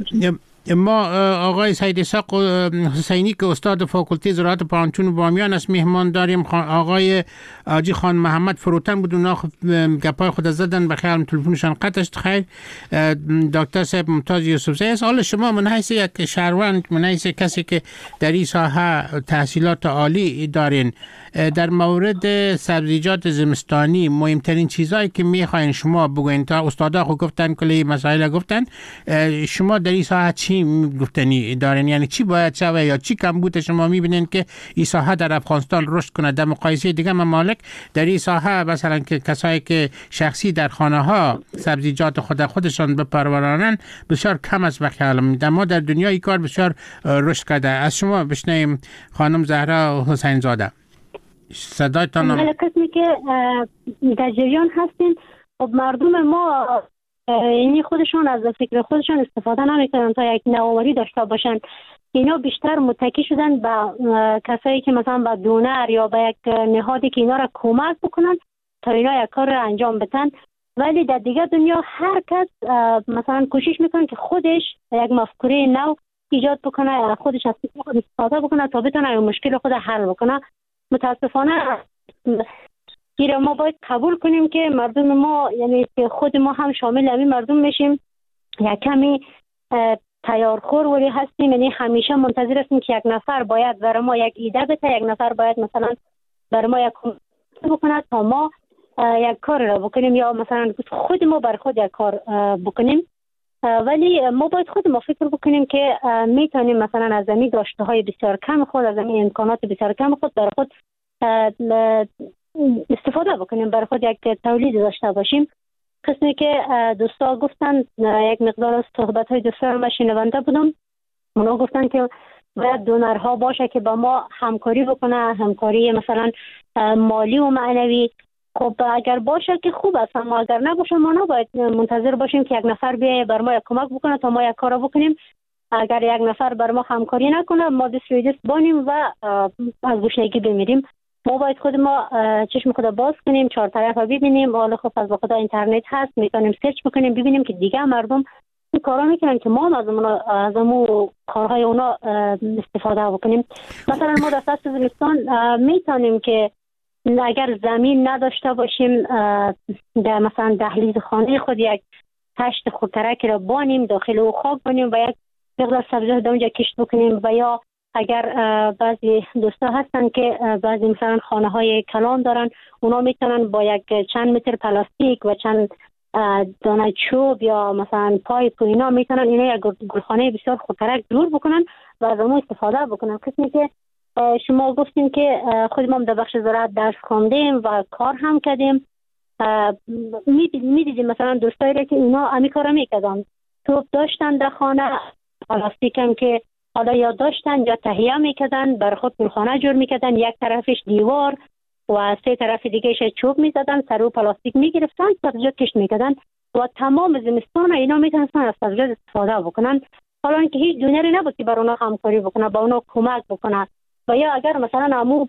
ما آقای سید اسحاق حسینی که استاد فاکولته زراعت پانچون بامیان است میهمان داریم. آقای آجی خان محمد فروتن بود، اونا گپای خود زدن، به خیال تلفنشان قطع شد. خیر دکتر صاحب ممتاز یوسفزی است. حالا شما من حیث یک شهروند، من حیث کسی که در این ساحه تحصیلات عالی دارین، در مورد سبزیجات زمستانی مهمترین چیزایی که میخواین شما بگوین، تا استادا خود گفتن کلی مسائل گفتن، شما در این ساحه چی گفتنی دارین؟ یعنی چی باید شوه یا چی کمبود شما میبینین که این ساحه در افغانستان رشد کنه در مقایسه دیگه ممالک؟ در این ساحه مثلا که کسایی که شخصی در خانه ها سبزیجات خود خودشان بپرورانن بسیار کم است. بخیالم ما در دنیا این کار بسیار رشد کرده. از شما بشنیم خانم زهرا حسین زاده. صدایتان هم قسمی که در جریان هستین. خب مردم ما یعنی خودشان از فکر خودشان استفاده نمیکنن تا یک نوآوری داشته باشن. اینا بیشتر متکی شدن به کسایی که مثلا به دونر یا به یک نهادی که اینا را کمک بکنن تا اینا یک کار را انجام بدن. ولی در دیگه دنیا هر کس مثلا کوشش میکنه که خودش یک مفکوره نو ایجاد بکنه، خودش از خود استفاده بکنه تا بتونه مشکل خود حل بکنه. متاسفانه گیره ما باید قبول کنیم که مردم ما، یعنی که خود ما هم شامل همین مردم میشیم، یک کمی تیارخور ولی هستیم. یعنی همیشه منتظر هستیم که یک نفر باید برای ما یک ایده بده، یک نفر باید مثلا برای ما یک کمک بکنه تا ما یک کار را بکنیم، یا مثلا خود ما بر خود یک کار بکنیم. ولی ما باید خود ما فکر بکنیم که میتونیم مثلا از زمین داشته های بسیار کم خود، از زمین امکانات بسیار کم خود برای خود استفاده بکنیم، برای خود یک تولید داشته باشیم. قسمی که دوستا گفتن، یک مقدار از صحبت های دوستا رو شنونده بودم، اونا گفتن که باید دونرها باشه که با ما همکاری بکنه، همکاری مثلا مالی و معنوی. خب اگر باشه که خوب است، اما اگر نباشه ما نباید منتظر باشیم که یک نفر بیایه بر ما یک کمک بکنه تا ما یک کار بکنیم. اگر یک نفر بر ما همکاری نکنه ما دست روی دست بانیم و از گشنگی بمیریم. ما باید خود ما چشم خود باز کنیم، چهار طرف ببینیم. حالا خب از خدا اینترنت هست، میتونیم سرچ بکنیم ببینیم که دیگه مردم این کارا میکنن که ما از اون از اون کارهای اونا استفاده بکنیم. مثلا ما در فصل زمستان میتونیم که اگر زمین نداشته باشیم در مثلا دهلیز خانه خود یک تشت خودترک را بانیم، داخل او خاک بانیم و یک مقدار سبزیجات در اونجا کشت بکنیم. و یا اگر بعضی دوستا هستن که بعضی مثلا خانه های کلان دارن، اونا میتونن با یک چند متر پلاستیک و چند دانه چوب یا مثلا پایپ و اینا میتونن اینا یک گلخانه بسیار خودترک دور بکنن و از اون استفاده بکنن. قسمی که شما گفتین که خود ما در بخش زراعت درس خواندیم و کار هم کردیم، میدیدیم مثلا دوستایی را که اینا امی کارا میکردن، توپ داشتن در خانه، پلاستیک هم که حالا یا داشتن یا تهیه میکردن، برای خود گلخانه جور میکردن، یک طرفش دیوار و سه طرف دیگهش چوب میزدن، سر و پلاستیک میگرفتن، سبزیجات کشت میکردن و تمام زمستان اینا میتونستن از سبزیجات استفاده بکنن. حالا اینکه هیچ دونری نبود که برای اونا همکاری بکنه، با اونا کمک بکنه. و یا اگر مثلا امو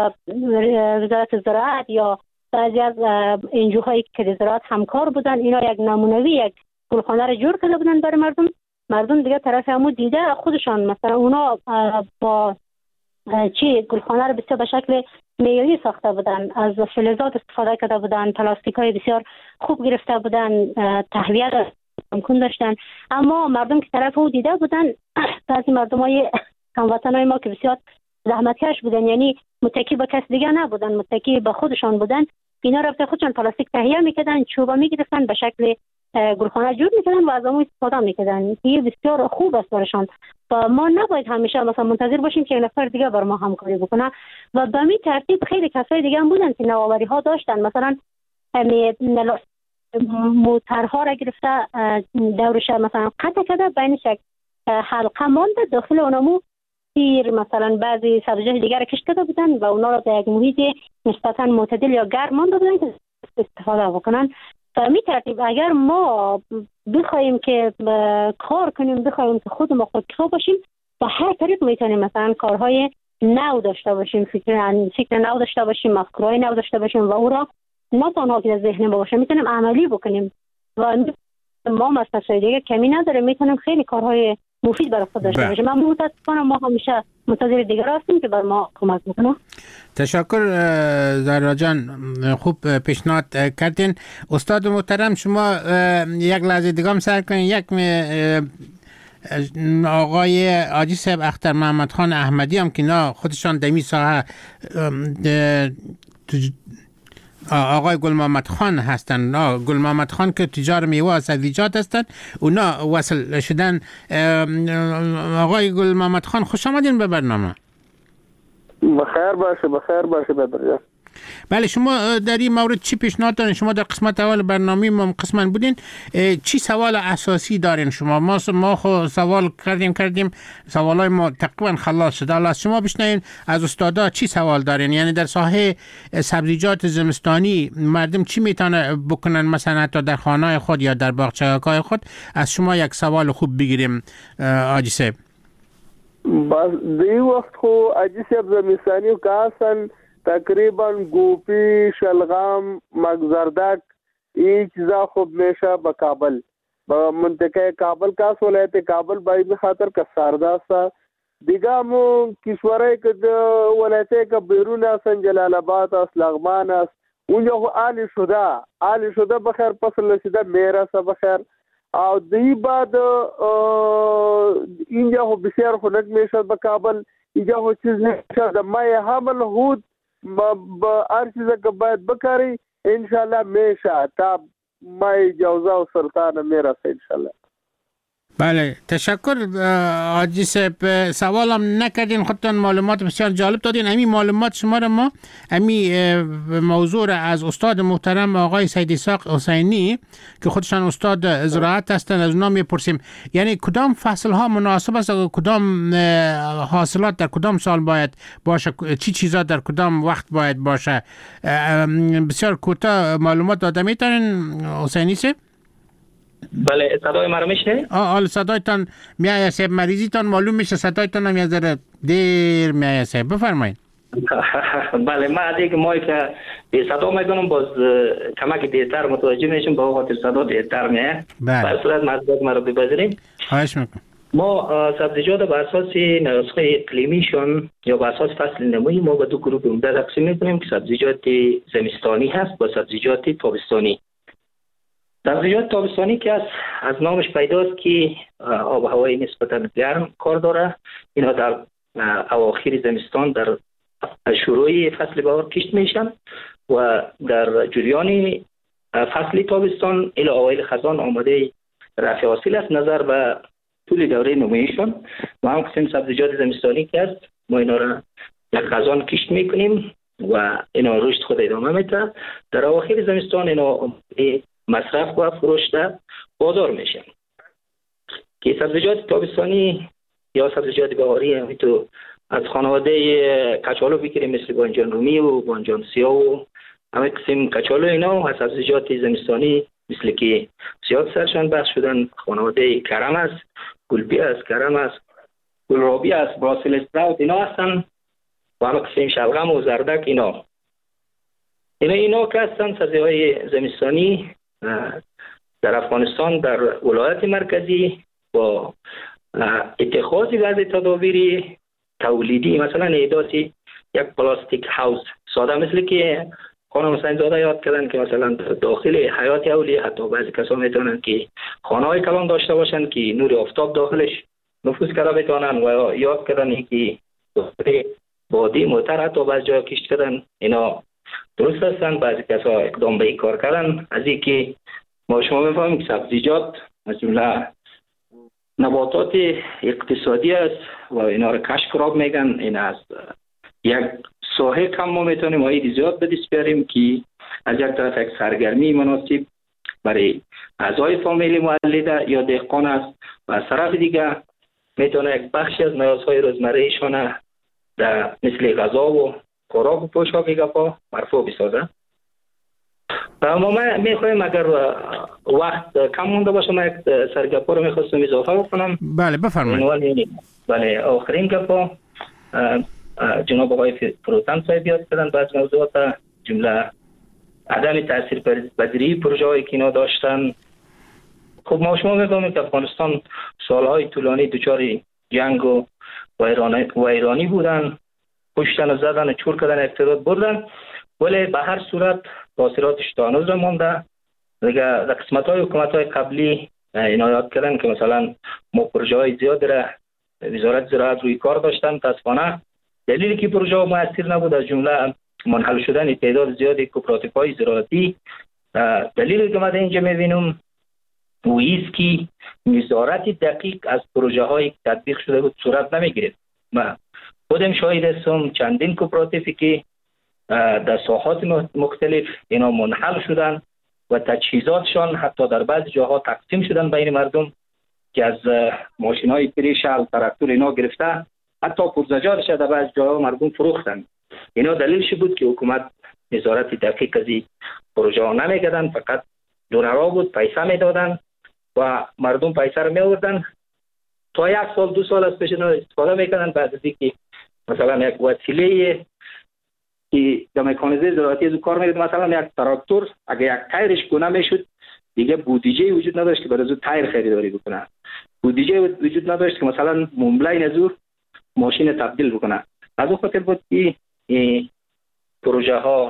وزارت زراعت یا بعضی از انجوهایی که زراعت همکار بودن، اینا یک نمونوی یک گلخانه را جور کرده بودن برای مردم، مردم دیگه طرف همو دیده خودشان مثلا اونا با چی گلخانه را بسیار به شکل معیاری ساخته بودن، از فلزات استفاده کرده بودن، پلاستیک های بسیار خوب گرفته بودن، تهویه را امکان داشتن. اما مردم که طرف او دیده بودن، بعضی مردم های هموطن های ما که بسیار زحمتکش بودن، یعنی متکی به کس دیگه نبودن، متکی به خودشان بودن، اینا رفته خودشان پلاستیک تهیه میکردن، چوبا میگرفتن، به شکل گلخانه جور میکردن و از اون استفاده میکردن که یه بسیار خوب است برشان. و ما نباید همیشه مثلا منتظر باشیم که نفر دیگه بر ما همکاری بکنه. و به همین ترتیب خیلی کسای دیگه هم بودن که نوآوری ها داشتن، مثلا موترها را گرفته دورش مثلا قطع کرده، بینش یک حلقه مانده، داخل اونمو تیر مثلا بعضی سبزیجات دیگر را کش کرده بودن و اونا را در یک محیط نسبتا معتدل یا گرم مانده بودن که استفاده بکنن. به می ترتیب اگر ما بخوایم که کار کنیم، بخوایم که خود ما خودکار باشیم، با هر طریق میتونیم مثلا کارهای نو داشته باشیم، فکر فکر نو داشته باشیم، مفکورهای نو داشته باشیم و او را نه تنها که در ذهن ما باشه میتونیم عملی بکنیم و ما مثلا دیگه کمی نداره، میتونیم خیلی کارهای مفید برای خود داشته باشیم. من متاسفانه ما همیشه منتظر دیگر هستیم که بر ما کمک بکنه. تشکر زهرا جان، خوب پیشنهاد کردین. استاد محترم شما یک لحظه دیگه هم سر کنین. یک آقای حاجی صاحب اختر محمد خان احمدی هم که نه خودشان دمی ساحه آقای گل محمد خان هستن، گل محمد خان که تجار میوه و سبزیجات هستن، اونا وصل شدن. آقای گل محمد خان خوش آمدین به برنامه. بخیر باشه بخیر باشه بدر. بله، شما در این مورد چی پیشنهاد دارین؟ شما در قسمت اول برنامه ما قسمت بودین، چی سوال اساسی دارین شما؟ ما ما خو سوال کردیم کردیم سوالای ما تقریبا خلاص شد. حالا شما بشنین از استادا چی سوال دارین؟ یعنی در ساحه سبزیجات زمستانی مردم چی میتونه بکنن، مثلا حتی در خانه خود یا در باغچه‌های خود؟ از شما یک سوال خوب بگیریم حاجی صاحب. بس دی وقت خو حاجی صاحب زمستانی که هستن تقریبا گوپی، شلغم، مگزردک این چیزا خوب میشه به کابل، به منطقه کابل کاس ولایت کابل باید خاطر که سرداستا دیگه مو کشوری که ولایت که بیرون هستن، جلال آباد است، لغمان است، اونجا خو عالی شده عالی شده بخیر فصل رسیده میرسه بخیر. او دی بعد اینجا خو بسیار خنک میشه به کابل، اینجا خو چیز نمیشه ده مای حمل هود با هر چیزه که باید بکاری انشالله میشه تا مای جوزه و سرطان میرسه انشالله. بله تشکر حاجی صاحب. سوالم نکردین، خودتان معلومات بسیار جالب دادین. امی معلومات شما را ما امی موضوع را از استاد محترم آقای سید اسحاق حسینی که خودشان استاد زراعت هستند از اونا میپرسیم. یعنی کدام فصل ها مناسب است، کدام حاصلات در کدام سال باید باشه، چی چیزا در کدام وقت باید باشه؟ بسیار کوتاه معلومات داده میتونین حسینی صاحب؟ بله صدای ما رو میشنید؟ آه حال صدایتان میایه صاحب، مریضیتان معلوم میشه، صدایتان هم یه ذره دیر میایه صاحب، بفرمایید. بله ما دیگه ما که صدا میکنم باز کمک دیرتر متوجه میشیم، با خاطر صدا دیرتر میایه. بله. به صورت معذرت ما رو بپذیریم. خواهش میکنم. ما سبزیجات بر اساس نسخه اقلیمیشون یا بر اساس فصل نمویی ما به دو گروه عمده تقسیم میکنیم که سبزیجات زمستانی هست و سبزیجات تابستانی. سبزیجات تابستانی که از از نامش پیداست که آب و هوای نسبتا گرم کار داره، اینا در اواخر زمستان در شروع فصل بهار کشت میشن و در جریان فصل تابستان الی اوایل خزان آماده رفع حاصل است. نظر به طول دوره نمویشون و هم قسم سبزیجات زمستانی که است ما اینا را در خزان کشت میکنیم و اینا رشد خود ادامه میده. در اواخر زمستان اینا مصرف و فروش در بازار میشه. که سبزیجات تابستانی یا سبزیجات بهاری هم تو از خانواده کچالو بگیریم، مثل بانجان رومی و بانجان سیاه و همه قسم کچالو اینا، و سبزیجات زمستانی مثل که زیاد سرشان بحث شدن خانواده کرم است، گلبی است، کرم است، گلرابی است، براسل اسپراوت اینا هستن و همه قسم شلغم و زردک اینا. اینا اینا که هستن سبزیهای زمستانی در افغانستان در ولایت مرکزی با اتخاذ بعض تدابیر تولیدی، مثلا اعداد یک پلاستیک هاوس ساده مثل که خانم حسین زاده یاد کردن که مثلا داخل حیات اولیه حتی بعضی کسا میتونن که خانه های کلان داشته باشن که نور آفتاب داخلش نفوذ کرده بتونن و یاد کردن که داخل بادی موتر حتی بعضی جا کشت کردن. اینا درست هستن. بعضی کسا اقدام به این کار کردن از اینکه ما شما میفهمیم که سبزیجات از جمله نباتات اقتصادی است و اینا رو کاش کراب میگن. این است یک ساحه کم ما میتونیم آید زیاد به دست بیاریم که از یک طرف یک سرگرمی مناسب برای اعضای فامیل مولد یا دهقان است و از طرف دیگه میتونه یک بخشی از نیازهای روزمرهشان در مثل غذا و خوراک و پوشاک گپا مرفوع بسازه. ما میخوایم اگر وقت کم مونده باشه ما یک سرگپا رو میخواستم اضافه بکنم. بله بفرمایید. بله آخرین گپا جناب آقای فروتن صاحب یاد کردن بعض موضوعات جمله عدم تاثیر پذیری پروژه هایی که اینا داشتن. خب ما شما میگم که افغانستان سالهای طولانی دچار جنگ و ویرانی بودن، کشتن و زدن و چور کردن اقتدار بردن، ولی به هر صورت تاثیراتش تا هنوز مونده. دیگه در قسمت های حکومت های قبلی اینا یاد کردن که مثلا ما پروژه های زیاد را وزارت زراعت روی کار داشتن، متاسفانه دلیلی که پروژه ها موثر نبود از جمله منحل شدن تعداد زیادی کوپراتیف های زراعتی. دلیلی که ما اینجا میبینیم و ایست که نظارت دقیق از پروژه های تطبیق شده بود صورت نمیگیرد. ما خودم شاهد هستم چندین کوپراتیفی که در ساحات مختلف اینا منحل شدن و تجهیزاتشان حتی در بعض جاها تقسیم شدن بین مردم که از ماشین های پریشل تراکتور اینا گرفته حتی پرزجارش در بعض جاها مردم فروختن. اینا دلیلش بود که حکومت نظارت دقیق از این پروژه ها نمیکردن، فقط دونرها بود پیسه میدادن و مردم پیسه رو میوردن تا یک سال دو سال از پیش استفاده میکنن. بعد از اینکه مثلا یک وسیله که در مکانیزه زراعتی از کار میگه مثلا یک تراکتور اگه یک تایرش گونه میشد دیگه بودجه وجود نداشت که برای تایر خریداری بکنه، بودجه وجود نداشت که مثلا مبلغ نزور ماشین تبدیل بکنه. از اون خاطر بود که پروژه ها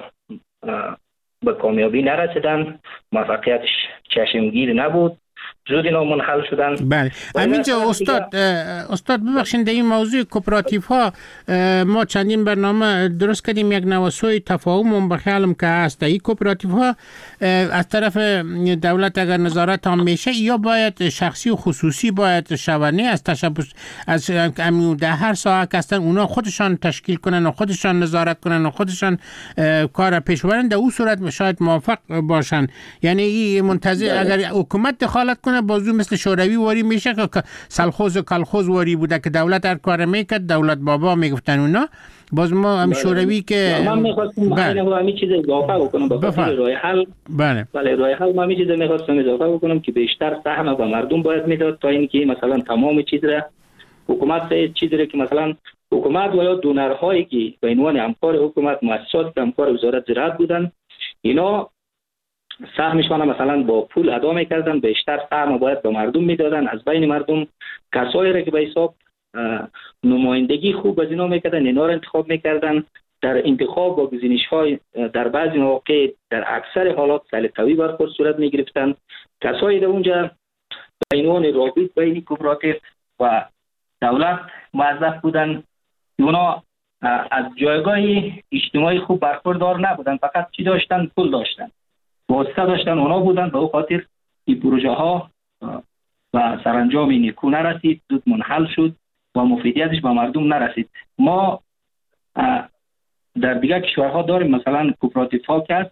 به کامیابی نرسیدن، موفقیتش چشمگیر نبود، زود اینا منحل شدن. بله همینجا استاد استاد ببخشید در این موضوع کوپراتیف ها ما چندین برنامه درست کردیم، یک نوسوی تفاهم به خیالم که هست. این کوپراتیف ها از طرف دولت اگر نظارت هم میشه یا باید شخصی و خصوصی باید شونی از تشبس از در هر ساعت هستن اونا خودشان تشکیل کنن و خودشان نظارت کنن و خودشان کار پیش ببرن، در اون صورت شاید موفق باشن. یعنی این منتظر اگر حکومت دخالت کنه بازو مثل شوروی واری میشه که سلخوز و کلخوز واری بوده که دولت هر کار میکرد، دولت بابا میگفتن اونا. باز ما هم شوروی که من میخواستم همین چیز اضافه بکنم به خاطر راه حل. بله بله راه حل من همین چیز میخواستم اضافه بکنم که بیشتر سهم به مردم باید میداد تا اینکه مثلا تمام چیز را حکومت چیزی را که مثلا حکومت و یا دونرهایی که به عنوان همکار حکومت مؤسسات که همکار وزارت زراعت بودن اینا سهمشان مثلا با پول ادا میکردن، بیشتر سهم باید به مردم میدادن. از بین مردم کسایی را که به حساب نمایندگی خوب از اینا میکردن اینا را انتخاب میکردن. در انتخاب و گزینش های در بعضی مواقع در اکثر حالات سلیقه‌ای برخورد صورت میگرفتن. کسایی در اونجا به عنوان رابط بین کوپراتیف و دولت موظف بودن. اونا از جایگاه اجتماعی خوب برخوردار نبودن، فقط چی داشتن؟ پول داشتن، واسطه داشتن، اونا بودن. به اون خاطر این پروژه ها و سرانجام نیکو نرسید، زود منحل شد و مفیدیتش به مردم نرسید. ما در دیگر کشورها داریم مثلا کوپراتیف ها که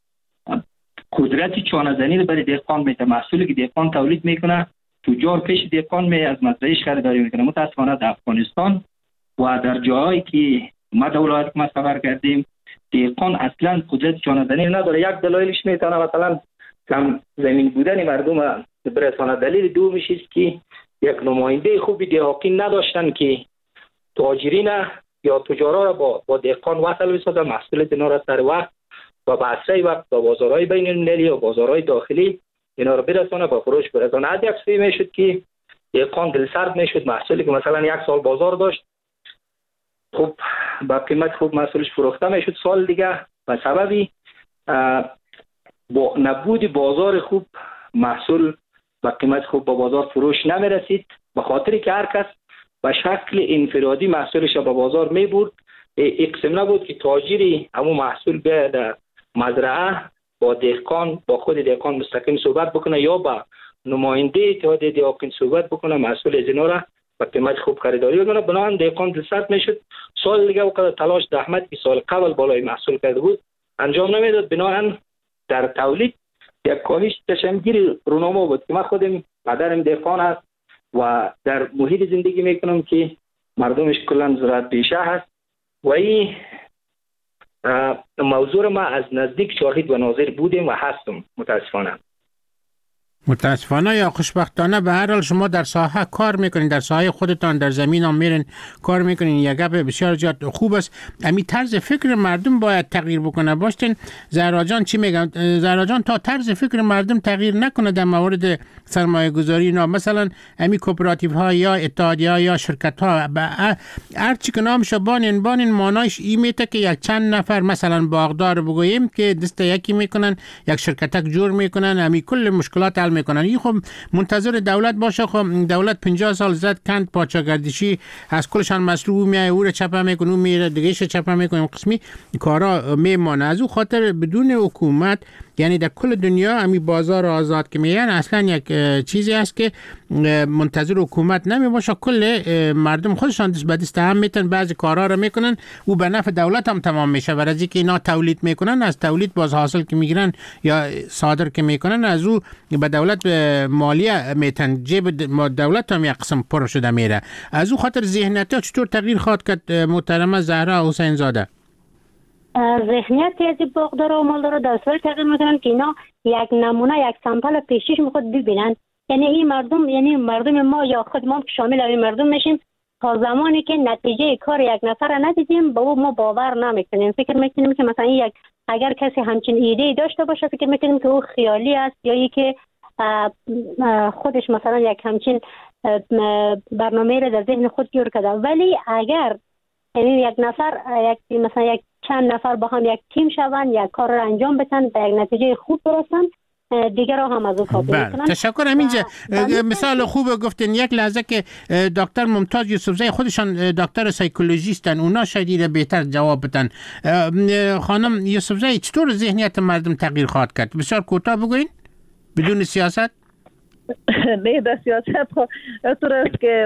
قدرت چانه زنی برای دهقان میده، محصولی که دهقان تولید میکنه تجار پیش دهقان می از مزرعه‌اش خریداری میکنه. متاسفانه در افغانستان و در جاهایی که ما در ولایت ما سفر کردیم دهقان اصلا قدرت چانه زنی نداره. یک دلایلش میتونه مثلا کم زمین بودن مردم برسانه. دلیل دومش است که یک نماینده خوبی دهقان نداشتن که تاجرین یا تجارا را با با دهقان وصل بسازن، محصول اینا را سر وقت و به اسرع وقت به بازارهای بین المللی و بازارهای داخلی اینا را برسانه، با فروش برسانه. از یک سوی میشد که دهقان دلسرد میشد، محصولی که مثلا یک سال بازار داشت خوب با قیمت خوب محصولش فروخته میشد، سال دیگه به سببی با نبود بازار خوب محصول با قیمت خوب با بازار فروش نمیرسید، به خاطری که هر کس به شکل انفرادی محصولش به بازار میبرد. اقسم نبود که تاجری همون محصول به در مزرعه با دهقان با خود دهقان مستقیم صحبت بکنه یا با نماینده اتحادیه دهقان صحبت بکنه، مسئول از اینا را با قیمت خوب خریداری کنه. بنابراین دهقان دلسرد میشد. سال دیگه وقت تلاش زحمت که سال قبل بالای محصول کرده بود انجام نمیداد. بنابراین در تولید یک کاهش چشمگیر رونما بود که من خودم پدرم دهقان است و در محیط زندگی میکنم که مردمش کلا زراعت پیشه هست و این موضوع ما از نزدیک شاهد و ناظر بودیم و هستم. متاسفانه متاسفانه یا خوشبختانه به هر حال شما در ساحه کار میکنین، در ساحه خودتان در زمین هم میرین کار میکنین. یک گپ بسیار زیاد خوب است. امی طرز فکر مردم باید تغییر بکنه. باشین زهرا جان چی میگن؟ زهرا جان تا طرز فکر مردم تغییر نکنه در مورد سرمایه گذاری اینا، مثلا امی کوپراتیو ها یا اتحادیه ها یا شرکت ها هر چی که نامش بانین بانین مانایش این میته که یک چند نفر مثلا باغدار بگوییم که دست یکی میکنن، یک شرکتک جور میکنن، امی کل مشکلات حل میکنن. این خب منتظر دولت باشه. خب دولت پنجاه سال زد کند پاچاگردشی از کلشان مسئول میای او رو چپه میکنه، اون میره دیگهش چپه میکنه، قسمی کارا میمانه. از او خاطر بدون حکومت، یعنی در کل دنیا همی بازار آزاد که میگن اصلا یک چیزی است که منتظر حکومت نمی باشه. کل مردم خودشان دست به دست هم میتن بعضی کارا رو میکنن و به نفع دولت هم تمام میشه. برای اینکه اینا تولید میکنن، از تولید باز حاصل که میگیرن یا صادر که میکنن از او به دولت مالیه میتن، جیب دولت هم یک قسم پر شده میره. از او خاطر ذهنیت چطور تغییر خواهد کرد محترمه زهرا حسین زاده؟ ذهنیت از باغدارا و مالدارا در صورت تغییر میکنن که اینا یک نمونه یک سامپل پیشیش میخواد ببینن. یعنی این مردم، یعنی مردم ما یا خود ما شامل این مردم میشیم، تا زمانی که نتیجه کار یک نفر ندیدیم به او ما باور نمیکنیم. فکر میکنیم که مثلا یک اگر کسی همچین ایده داشته باشه فکر میکنیم که او خیالی است یا ای که خودش مثلا یک همچین برنامه را در ذهن خود جور کرده. ولی اگر یعنی یک نفر یک مثلا یک چند نفر با هم یک تیم شوند، یک کار را انجام بدن، به یک نتیجه خوب برسن، دیگر را هم از او کابل کنن. تشکر. همینجا مثال خوب گفتین. یک لحظه که دکتر ممتاز یوسفزئی خودشان دکتر سایکولوژیستن، اونا شاید بهتر جواب بدن. خانم یوسفزئی چطور ذهنیت مردم تغییر خواهد کرد؟ بسیار کوتاه بگوین بدون سیاست. نه در سیاست طور است که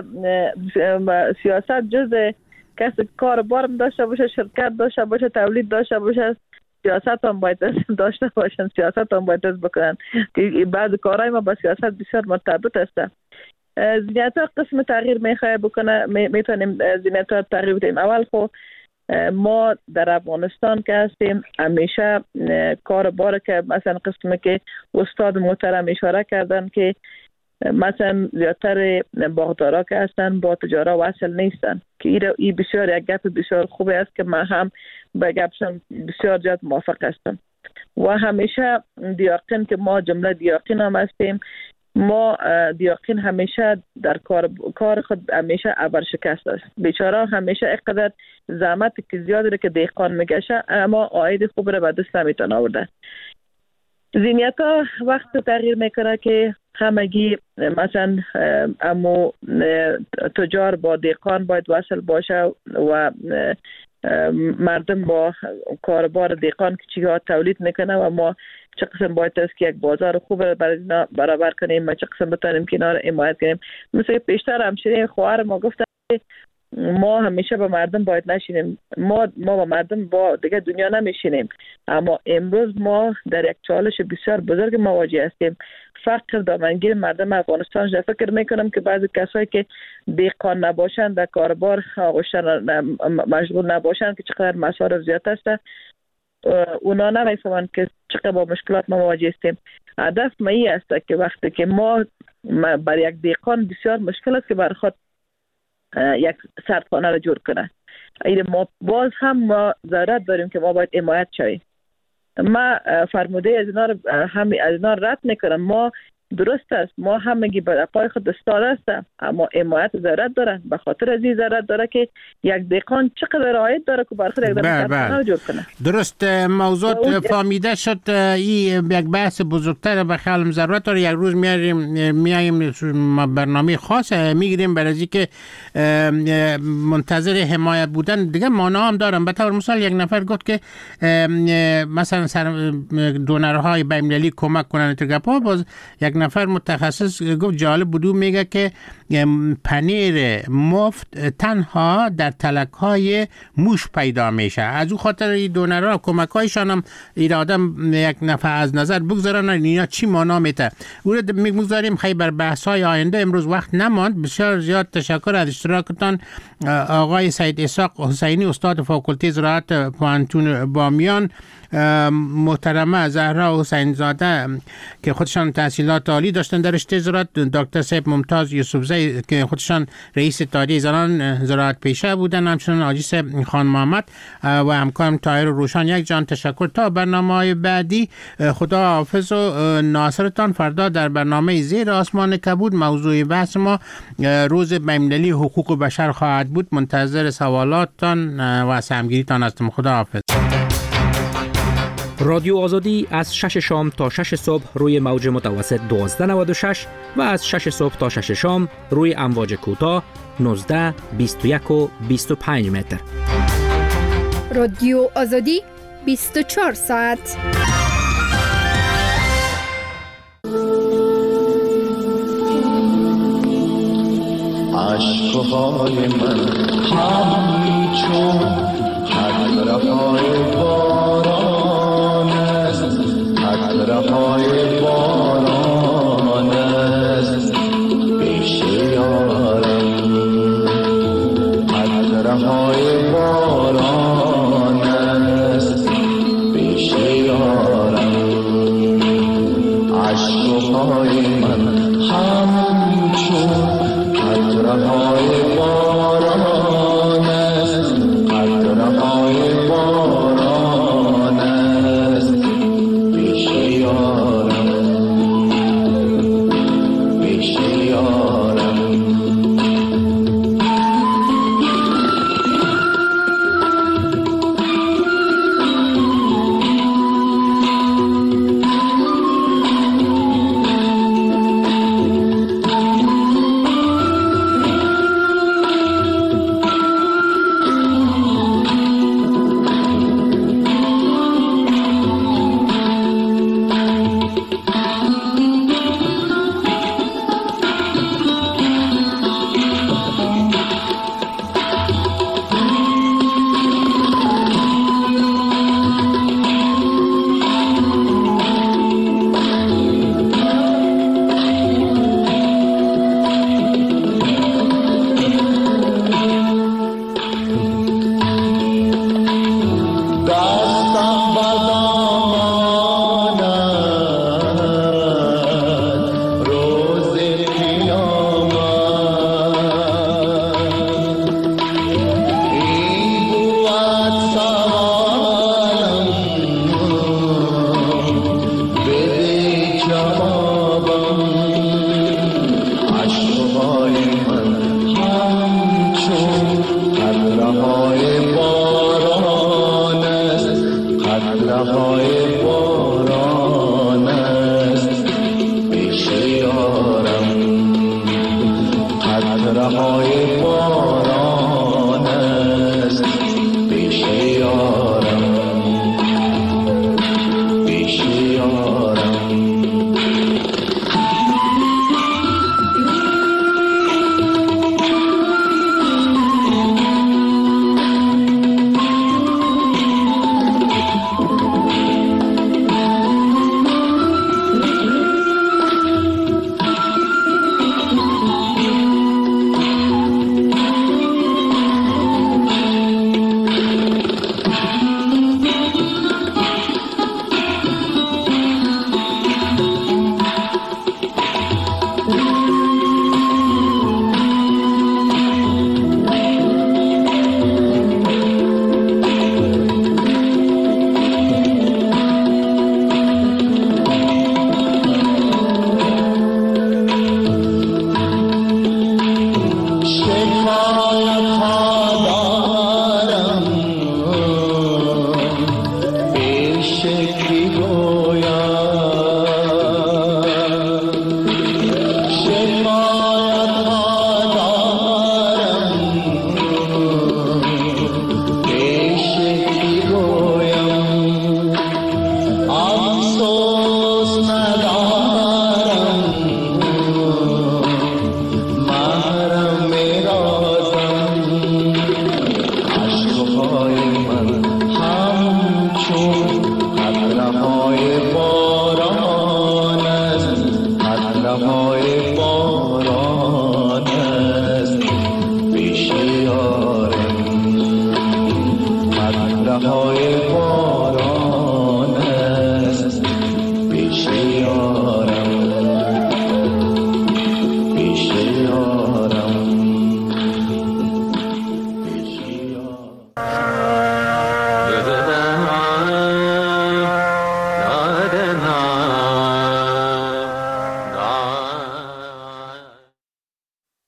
سیاست جز کسی کار بارم داشته باشه، شرکت داشته باشه، تولید داشته باشه، سیاست هم باید داشته باشن، سیاست هم باید بکنن که بعض کارهای ما با سیاست بسیار مرتبط است. ذهنیت ها قسم تغییر میخواه بکنه، میتونیم ذهنیت ها تغییر بدیم. اول خب ما در افغانستان که هستیم همیشه کار باره که مثلا قسمی که استاد محترم اشاره کردن که مثلا زیادتر باغدارا که هستن با تجارت وصل نیستن که این بسیار یک گپ بسیار خوبی است که من هم به گپشم بسیار زیاد موافق هستم. و همیشه دیاقین که ما جمله دیاقین هم هستیم، ما دیاقین همیشه در کار کار خود همیشه ابرشکست است. بیچاره همیشه اینقدر زحمت که زیاده که دهقان میگشه اما عاید خوب را به دست نمیتونه آورده. ذهنیت ها وقت تغییر میکنه که همگی مثلا امو تجار با دهقان باید وصل باشه و مردم با کاربار دهقان که چیزها تولید میکنه و ما چه قسم باید است که یک بازار خوب برای اینا برابر کنیم و چه قسم بتونیم که اینا رو حمایت کنیم. مثل پیشتر همچنین خواهر ما گفتن ما همیشه با مردم باید نشینیم، ما ما با مردم با دیگه دنیا نمیشینیم. اما امروز ما در یک چالش بسیار بزرگ مواجه هستیم، فقر دامنگیر مردم افغانستان. فکر میکنم که بعضی کسایی که دهقان نباشند در کاربار آغوشتن مشغول نباشند که چقدر مصارف زیاد است، اونا نمیفهمند که چقدر با مشکلات ما مواجه هستیم. هدف ما این است که وقتی که ما برای یک دهقان بسیار مشکل است که بر خود یک سردخانه را جور کنه. این ما باز هم ما ضرورت داریم که ما باید حمایت شویم. ما فرموده از اینا هم از اینا رد میکنم. ما درست است ما همگی به پای خود استاد است، اما حمایت ضرورت داره. به خاطر از این ضرورت داره که یک دهقان چقدر عاید داره که بر خود یک دهقان جور کنه. درست، موضوع فهمیده شد. این یک بحث بزرگتر به خیالم ضرورت داره. یک روز میاریم میایم برنامه خاص میگیریم برای که منتظر حمایت بودن دیگه معنا هم دارم. به طور مثال یک نفر گفت که مثلا سر دونرهای بین‌المللی کمک کنن ترگپا. باز یک نفر متخصص گفت جالب بودو، میگه که پنیر مفت تنها در تلک‌های موش پیدا میشه. از او خاطر این دونرها کمک‌هایشان هم این آدم یک نفر از نظر بگذارن اینا چی معنا میده. او رو میگذاریم خیلی بر بحث‌های آینده. امروز وقت نماند. بسیار زیاد تشکر از اشتراکتان آقای سید اسحاق حسینی، استاد فاکولته زراعت پوهنتون بامیان، محترمه زهرا حسین زاده که خودشان تحصیلات عالی داشتن در رشته زراعت، دکتر صاحب ممتاز یوسفزی که خودشان رئیس اتحادیه زنان زراعت پیشه بودن، همچنین حاجی صاحب خان محمد و همکارم طاهر روشن. یک جان تشکر. تا برنامه‌های بعدی خدا حافظ و ناصرتان. فردا در برنامه زیر آسمان کبود موضوع بحث ما روز بین‌المللی حقوق بشر خواهد بود. منتظر سوالاتتان و همگیریتان هستم. خدا حافظ. رادیو آزادی از شش شام تا شش صبح روی موج متوسط دوازده نود و شش و از شش صبح تا شش شام روی امواج کوتاه نوزده، بیست و یک و بیست و پنج متر. رادیو آزادی بیست و چهار ساعت. عشقهای من همچون قطره‌های باران است، قطره‌های باران است پیش یارم، قطره‌های باران است پیش یارم. عشقهای من همچون قطره‌های باران است، قطره‌های باران است پیش یارم، پیش یارم. قطره‌های باران است پیش یارم، قطره‌های